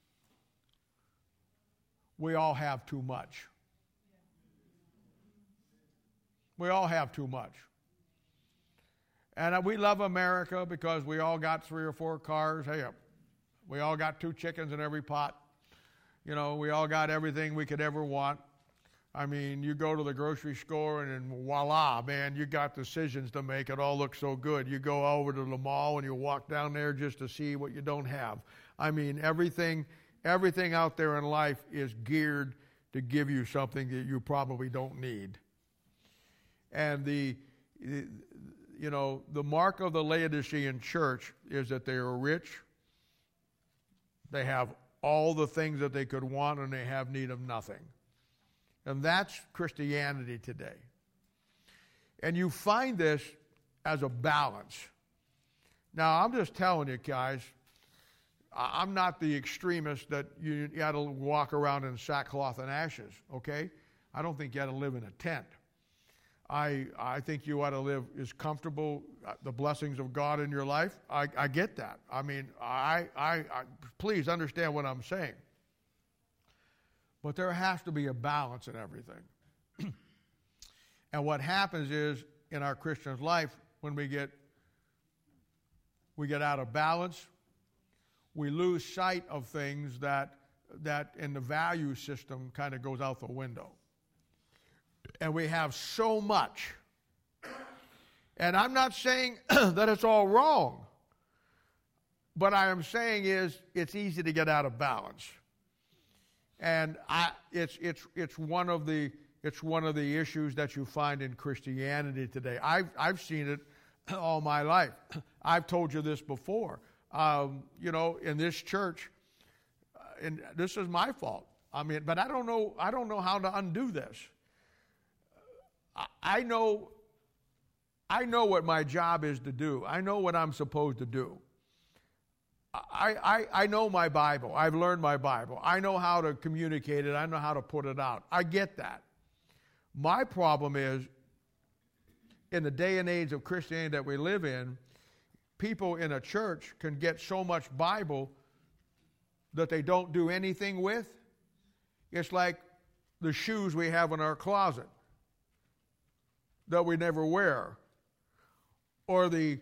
We all have too much. We all have too much. And we love America because we all got 3 or 4 cars. Hey, we all got 2 chickens in every pot. You know, we all got everything we could ever want. I mean, you go to the grocery store and voila, man, you got decisions to make. It all looks so good. You go over to the mall and you walk down there just to see what you don't have. I mean, everything out there in life is geared to give you something that you probably don't need. And the mark of the Laodicean church is that they are rich. They have all the things that they could want and they have need of nothing. And that's Christianity today. And you find this as a balance. Now, I'm just telling you guys, I'm not the extremist that you got to walk around in sackcloth and ashes, okay? I don't think you got to live in a tent. I think you ought to live as comfortable, the blessings of God in your life. I get that. I mean, I please understand what I'm saying. But there has to be a balance in everything. And what happens is, in our Christian's life, when we get out of balance, we lose sight of things that in the value system kind of goes out the window. And we have so much. And I'm not saying that it's all wrong. But I am saying is it's easy to get out of balance. And it's one of the issues that you find in Christianity today. I've seen it all my life. I've told you this before. In this church, and this is my fault. I mean, but I don't know how to undo this. I know what my job is to do. I know what I'm supposed to do. I know my Bible. I've learned my Bible. I know how to communicate it. I know how to put it out. I get that. My problem is, in the day and age of Christianity that we live in, people in a church can get so much Bible that they don't do anything with. It's like the shoes we have in our closet that we never wear, or the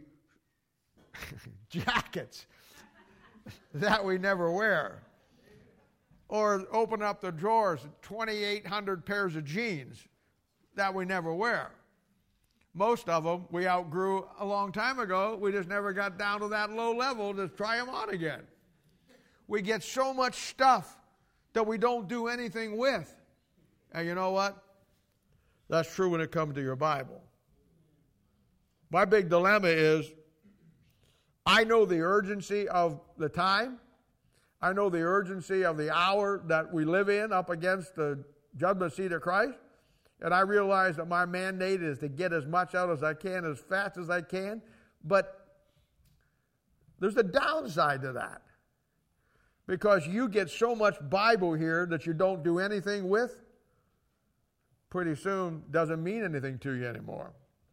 jackets that we never wear, or open up the drawers, 2,800 pairs of jeans that we never wear. Most of them we outgrew a long time ago. We just never got down to that low level to try them on again. We get so much stuff that we don't do anything with. And you know what? That's true when it comes to your Bible. My big dilemma is, I know the urgency of the time. I know the urgency of the hour that we live in up against the judgment seat of Christ. And I realize that my mandate is to get as much out as I can, as fast as I can. But there's a downside to that. Because you get so much Bible here that you don't do anything with, pretty soon doesn't mean anything to you anymore.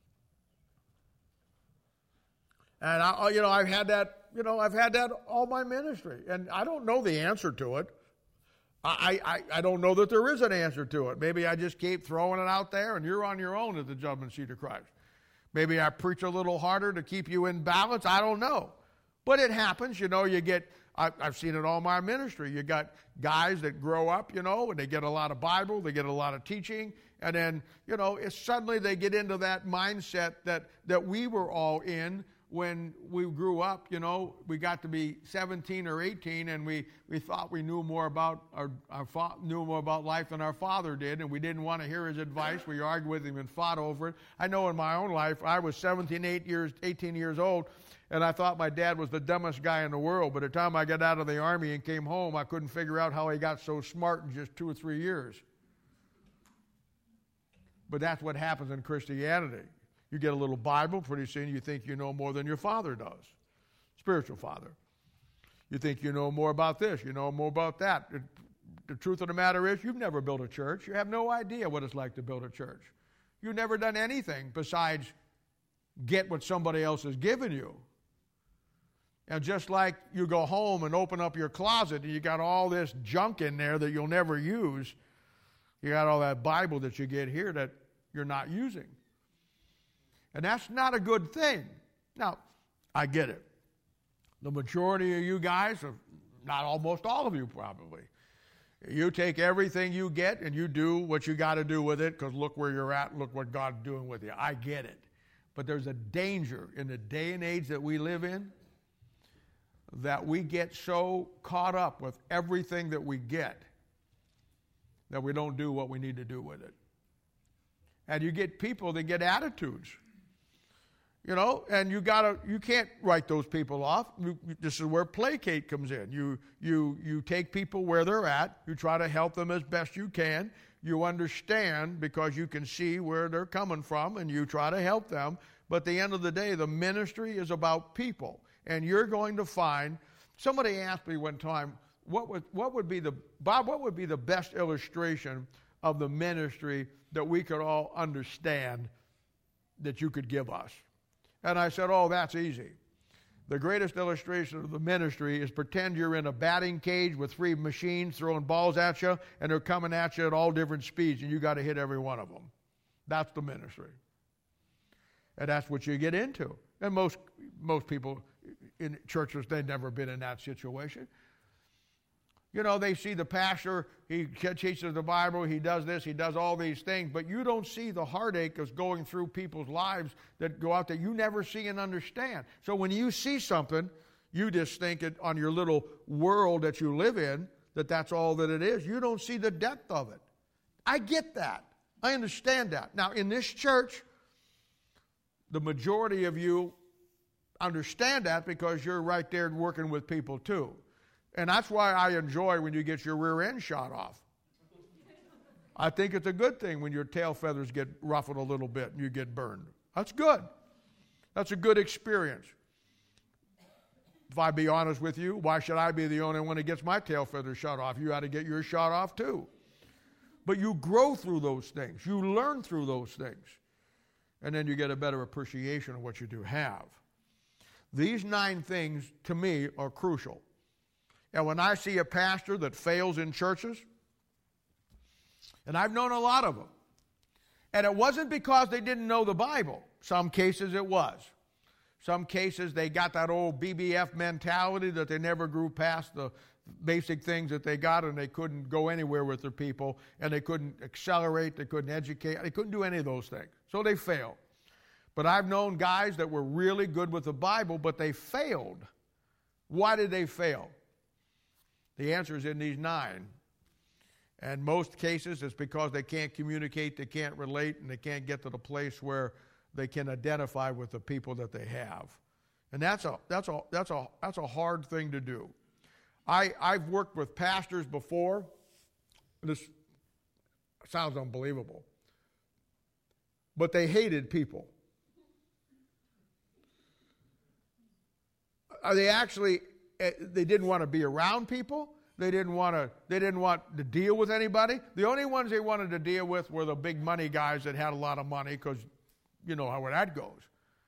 And I've had that all my ministry, and I don't know the answer to it. I don't know that there is an answer to it. Maybe I just keep throwing it out there, and you're on your own at the judgment seat of Christ. Maybe I preach a little harder to keep you in balance. I don't know, but it happens. I've seen it all my ministry. You got guys that grow up, and they get a lot of Bible, they get a lot of teaching, and then suddenly they get into that mindset that we were all in. When we grew up, we got to be 17 or 18, and we thought we knew more about knew more about life than our father did, and we didn't want to hear his advice. We argued with him and fought over it. I know in my own life, I was 18 years old, and I thought my dad was the dumbest guy in the world. By the time I got out of the Army and came home, I couldn't figure out how he got so smart in just 2 or 3 years. But that's what happens in Christianity. You get a little Bible, pretty soon you think you know more than your father does, spiritual father. You think you know more about this, you know more about that. The truth of the matter is, you've never built a church. You have no idea what it's like to build a church. You've never done anything besides get what somebody else has given you. And just like you go home and open up your closet and you got all this junk in there that you'll never use, you got all that Bible that you get here that you're not using. And that's not a good thing. Now, I get it. The majority of you guys, not almost all of you probably, you take everything you get and you do what you got to do with it because look where you're at, look what God's doing with you. I get it. But there's a danger in the day and age that we live in that we get so caught up with everything that we get that we don't do what we need to do with it. And you get people that get attitudes. And you can't write those people off. This is where placate comes in. You take people where they're at. You try to help them as best you can. You understand because you can see where they're coming from, and you try to help them. But at the end of the day, the ministry is about people. And you're going to find, somebody asked me one time, what would be the best illustration of the ministry that we could all understand that you could give us? And I said, that's easy. The greatest illustration of the ministry is pretend you're in a batting cage with 3 machines throwing balls at you, and they're coming at you at all different speeds, and you got to hit every one of them. That's the ministry. And that's what you get into. And most people in churches, they've never been in that situation. They see the pastor, he teaches the Bible, he does this, he does all these things, but you don't see the heartache that's going through people's lives that go out there. You never see and understand. So when you see something, you just think it on your little world that you live in, that's all that it is. You don't see the depth of it. I get that. I understand that. Now, in this church, the majority of you understand that because you're right there working with people too. And that's why I enjoy when you get your rear end shot off. I think it's a good thing when your tail feathers get ruffled a little bit and you get burned. That's good. That's a good experience. If I be honest with you, why should I be the only one that gets my tail feathers shot off? You ought to get yours shot off too. But you grow through those things. You learn through those things. And then you get a better appreciation of what you do have. These 9 things, to me, are crucial. And when I see a pastor that fails in churches, and I've known a lot of them, and it wasn't because they didn't know the Bible. Some cases it was. Some cases they got that old BBF mentality that they never grew past the basic things that they got, and they couldn't go anywhere with their people, and they couldn't accelerate, they couldn't educate, they couldn't do any of those things. So they failed. But I've known guys that were really good with the Bible, but they failed. Why did they fail? The answer is in these 9. And most cases it's because they can't communicate, they can't relate, and they can't get to the place where they can identify with the people that they have. And that's a hard thing to do. I've worked with pastors before. This sounds unbelievable. But they hated people. They didn't want to be around people. They didn't want to deal with anybody. The only ones they wanted to deal with were the big money guys that had a lot of money, because you know how that goes.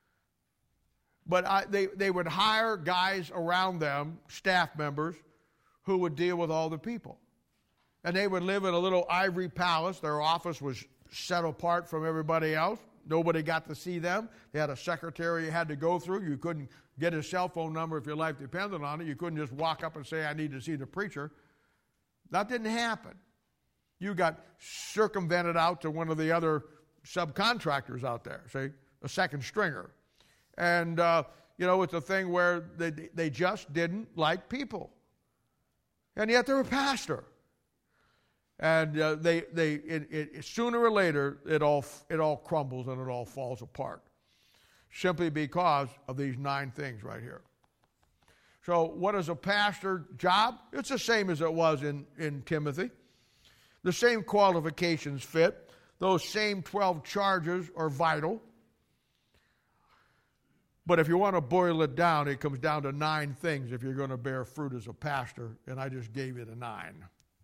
But they would hire guys around them, staff members, who would deal with all the people. And they would live in a little ivory palace. Their office was set apart from everybody else. Nobody got to see them. They had a secretary you had to go through. You couldn't get his cell phone number if your life depended on it. You couldn't just walk up and say, I need to see the preacher. That didn't happen. You got circumvented out to one of the other subcontractors out there, see, a second stringer. And, it's a thing where they just didn't like people. And yet they're a pastor. And sooner or later, it all crumbles and it all falls apart. Simply because of these 9 things right here. So what is a pastor job? It's the same as it was in Timothy. The same qualifications fit. Those same 12 charges are vital. But if you want to boil it down, it comes down to 9 things if you're going to bear fruit as a pastor, and I just gave you the 9.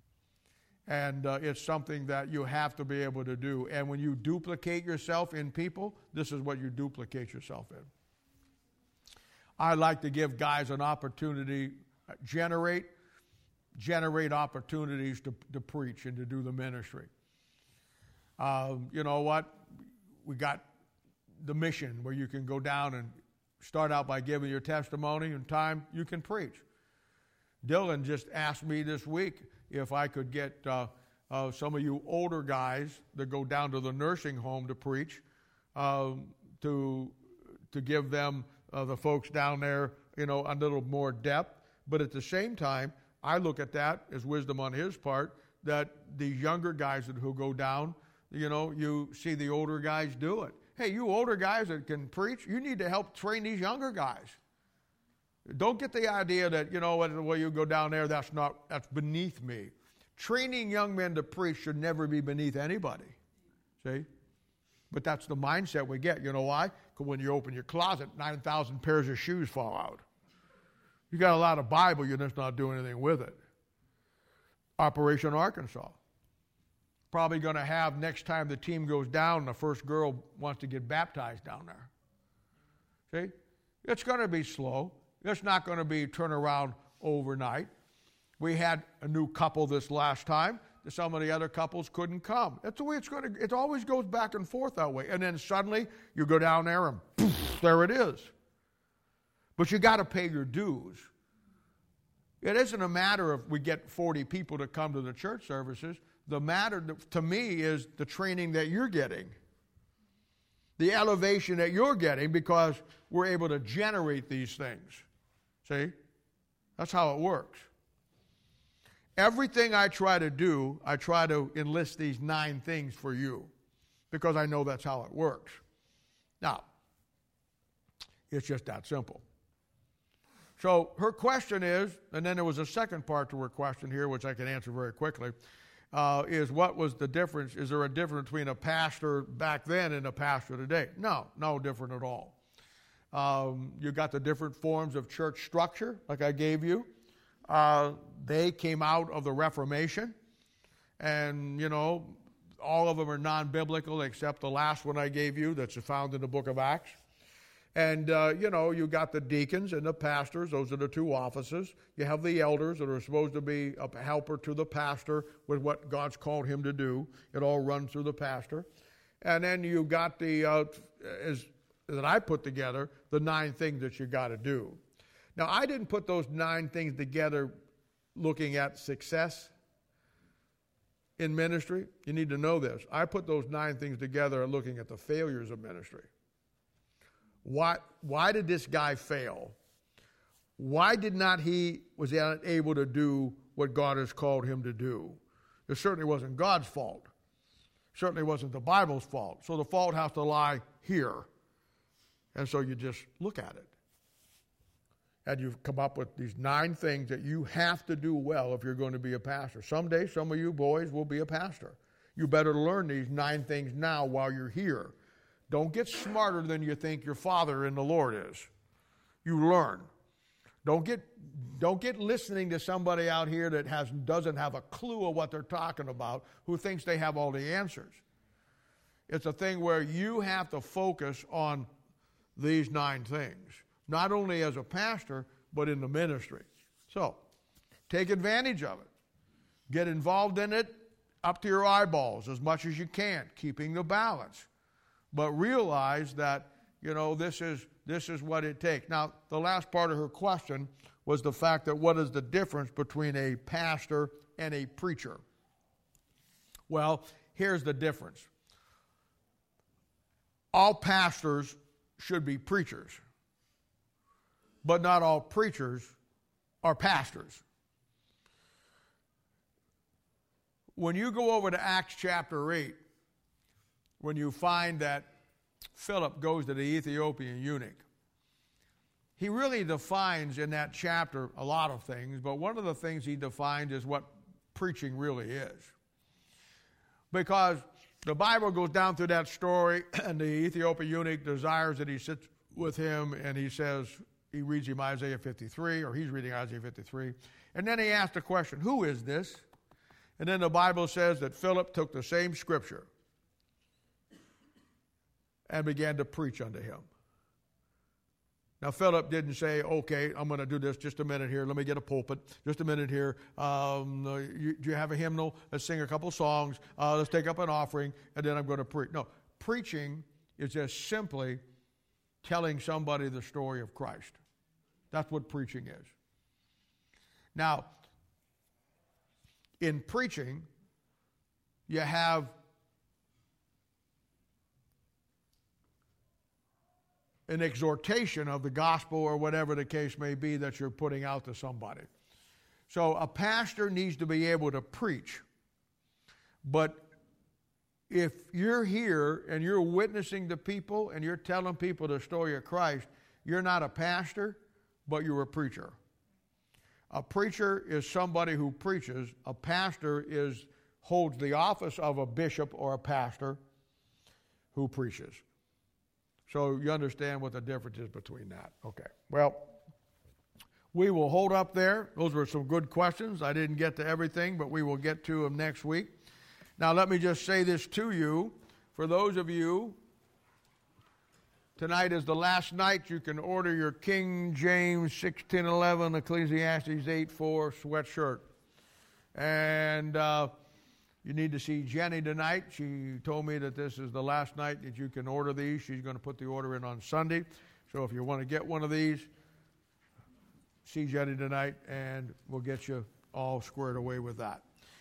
And it's something that you have to be able to do. And when you duplicate yourself in people, this is what you duplicate yourself in. I like to give guys an opportunity, generate opportunities to preach and to do the ministry. You know what? We got the mission where you can go down and start out by giving your testimony, and time you can preach. Dylan just asked me this week if I could get some of you older guys that go down to the nursing home to preach, to give them, the folks down there, a little more depth. But at the same time, I look at that as wisdom on his part, that the younger guys who go down, you see the older guys do it. Hey, you older guys that can preach, you need to help train these younger guys. Don't get the idea that, when you go down there, that's beneath me. Training young men to preach should never be beneath anybody. See? But that's the mindset we get. You know why? Because when you open your closet, 9,000 pairs of shoes fall out. You got a lot of Bible, you're just not doing anything with it. Operation Arkansas. Probably going to have, next time the team goes down, the first girl wants to get baptized down there. See? It's going to be slow. It's not going to be turn around overnight. We had a new couple this last time. Some of the other couples couldn't come. That's the way it's going to. It always goes back and forth that way. And then suddenly you go down there and poof, there it is. But you got to pay your dues. It isn't a matter of we get 40 people to come to the church services. The matter to me is the training that you're getting. The elevation that you're getting, because we're able to generate these things. See? That's how it works. Everything I try to do, I try to enlist these 9 things for you, because I know that's how it works. Now, it's just that simple. So her question is, and then there was a second part to her question here, which I can answer very quickly, is what was the difference? Is there a difference between a pastor back then and a pastor today? No different at all. You got the different forms of church structure, like I gave you. They came out of the Reformation, and, all of them are non-biblical except the last one I gave you that's found in the book of Acts. And, you got the deacons and the pastors. Those are the 2 offices. You have the elders that are supposed to be a helper to the pastor with what God's called him to do. It all runs through the pastor. And then you got that I put together, the 9 things that you got to do. Now, I didn't put those 9 things together looking at success in ministry. You need to know this. I put those 9 things together looking at the failures of ministry. Why did this guy fail? Why was he unable to do what God has called him to do? It certainly wasn't God's fault. It certainly wasn't the Bible's fault. So the fault has to lie here. And so you just look at it. And you've come up with these 9 things that you have to do well if you're going to be a pastor. Someday, some of you boys will be a pastor. You better learn these 9 things now while you're here. Don't get smarter than you think your father in the Lord is. You learn. Don't get listening to somebody out here that doesn't have a clue of what they're talking about, who thinks they have all the answers. It's a thing where you have to focus on these 9 things, not only as a pastor, but in the ministry. So, take advantage of it. Get involved in it up to your eyeballs as much as you can, keeping the balance. But realize that, this is what it takes. Now, the last part of her question was the fact that what is the difference between a pastor and a preacher? Well, here's the difference. All pastors should be preachers, but not all preachers are pastors. When you go over to Acts chapter 8, when you find that Philip goes to the Ethiopian eunuch, he really defines in that chapter a lot of things, but one of the things he defines is what preaching really is. Because the Bible goes down through that story, and the Ethiopian eunuch desires that he sits with him, and he reads him Isaiah 53, or he's reading Isaiah 53, and then he asks the question, who is this? And then the Bible says that Philip took the same scripture and began to preach unto him. Now, Philip didn't say, okay, I'm going to do this just a minute here. Let me get a pulpit. Just a minute here. Do you have a hymnal? Let's sing a couple songs. Let's take up an offering, and then I'm going to preach. No, preaching is just simply telling somebody the story of Christ. That's what preaching is. Now, in preaching, you have an exhortation of the gospel or whatever the case may be that you're putting out to somebody. So a pastor needs to be able to preach. But if you're here and you're witnessing to people and you're telling people the story of Christ, you're not a pastor, but you're a preacher. A preacher is somebody who preaches. A pastor holds the office of a bishop or a pastor who preaches. So you understand what the difference is between that. Okay. Well, we will hold up there. Those were some good questions. I didn't get to everything, but we will get to them next week. Now, let me just say this to you. For those of you, tonight is the last night you can order your King James 1611 Ecclesiastes 8:4 sweatshirt. And you need to see Jenny tonight. She told me that this is the last night that you can order these. She's going to put the order in on Sunday. So if you want to get one of these, see Jenny tonight, and we'll get you all squared away with that.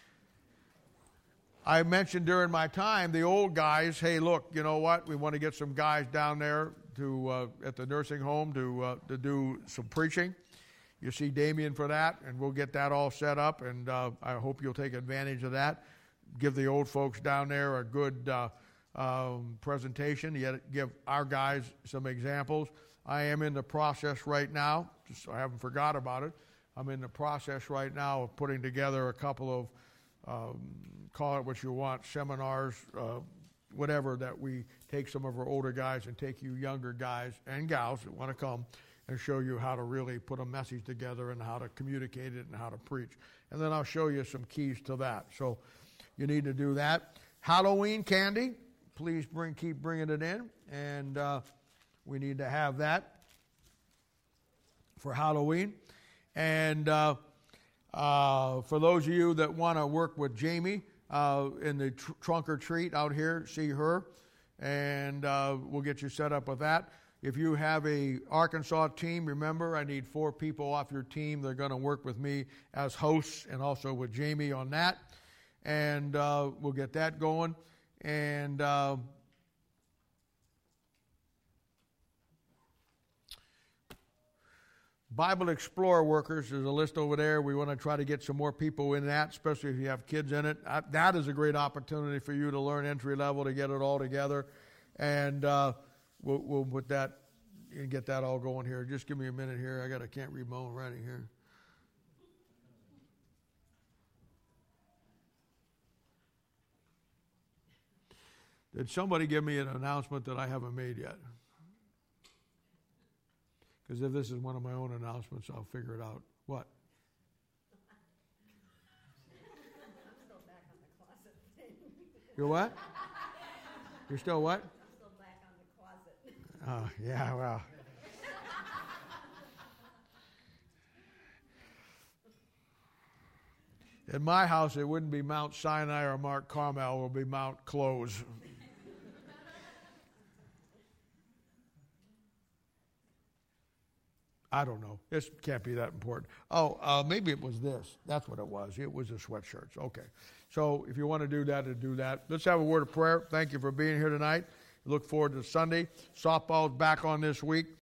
I mentioned during my time, the old guys, hey, look, you know what? We want to get some guys down there at the nursing home to do some preaching. You see Damien for that, and we'll get that all set up, and I hope you'll take advantage of that. Give the old folks down there a good presentation. Yet give our guys some examples. I am in the process right now, just so I haven't forgot about it. I'm in the process right now of putting together a couple of, call it what you want, seminars, whatever, that we take some of our older guys and take you younger guys and gals that want to come and show you how to really put a message together and how to communicate it and how to preach. And then I'll show you some keys to that. So you need to do that. Halloween candy, please keep bringing it in, and we need to have that for Halloween. And for those of you that want to work with Jamie in the trunk or treat out here, see her, and we'll get you set up with that. If you have a Arkansas team, remember, I need 4 people off your team. They're going to work with me as hosts and also with Jamie on that. And we'll get that going. And Bible Explorer workers, there's a list over there. We want to try to get some more people in that, especially if you have kids in it. That is a great opportunity for you to learn entry level, to get it all together. And we'll put that and get that all going here. Just give me a minute here. I can't read my own writing here. Did somebody give me an announcement that I haven't made yet? Because if this is one of my own announcements, I'll figure it out. What? I'm still back on the closet thing. You're what? You're still what? I'm still back on the closet. Oh, yeah, well. In my house, it wouldn't be Mount Sinai or Mount Carmel. It would be Mount Clothes. I don't know. This can't be that important. Oh, maybe it was this. That's what it was. It was the sweatshirts. Okay. So if you want to do that, do that. Let's have a word of prayer. Thank you for being here tonight. Look forward to Sunday. Softball's back on this week.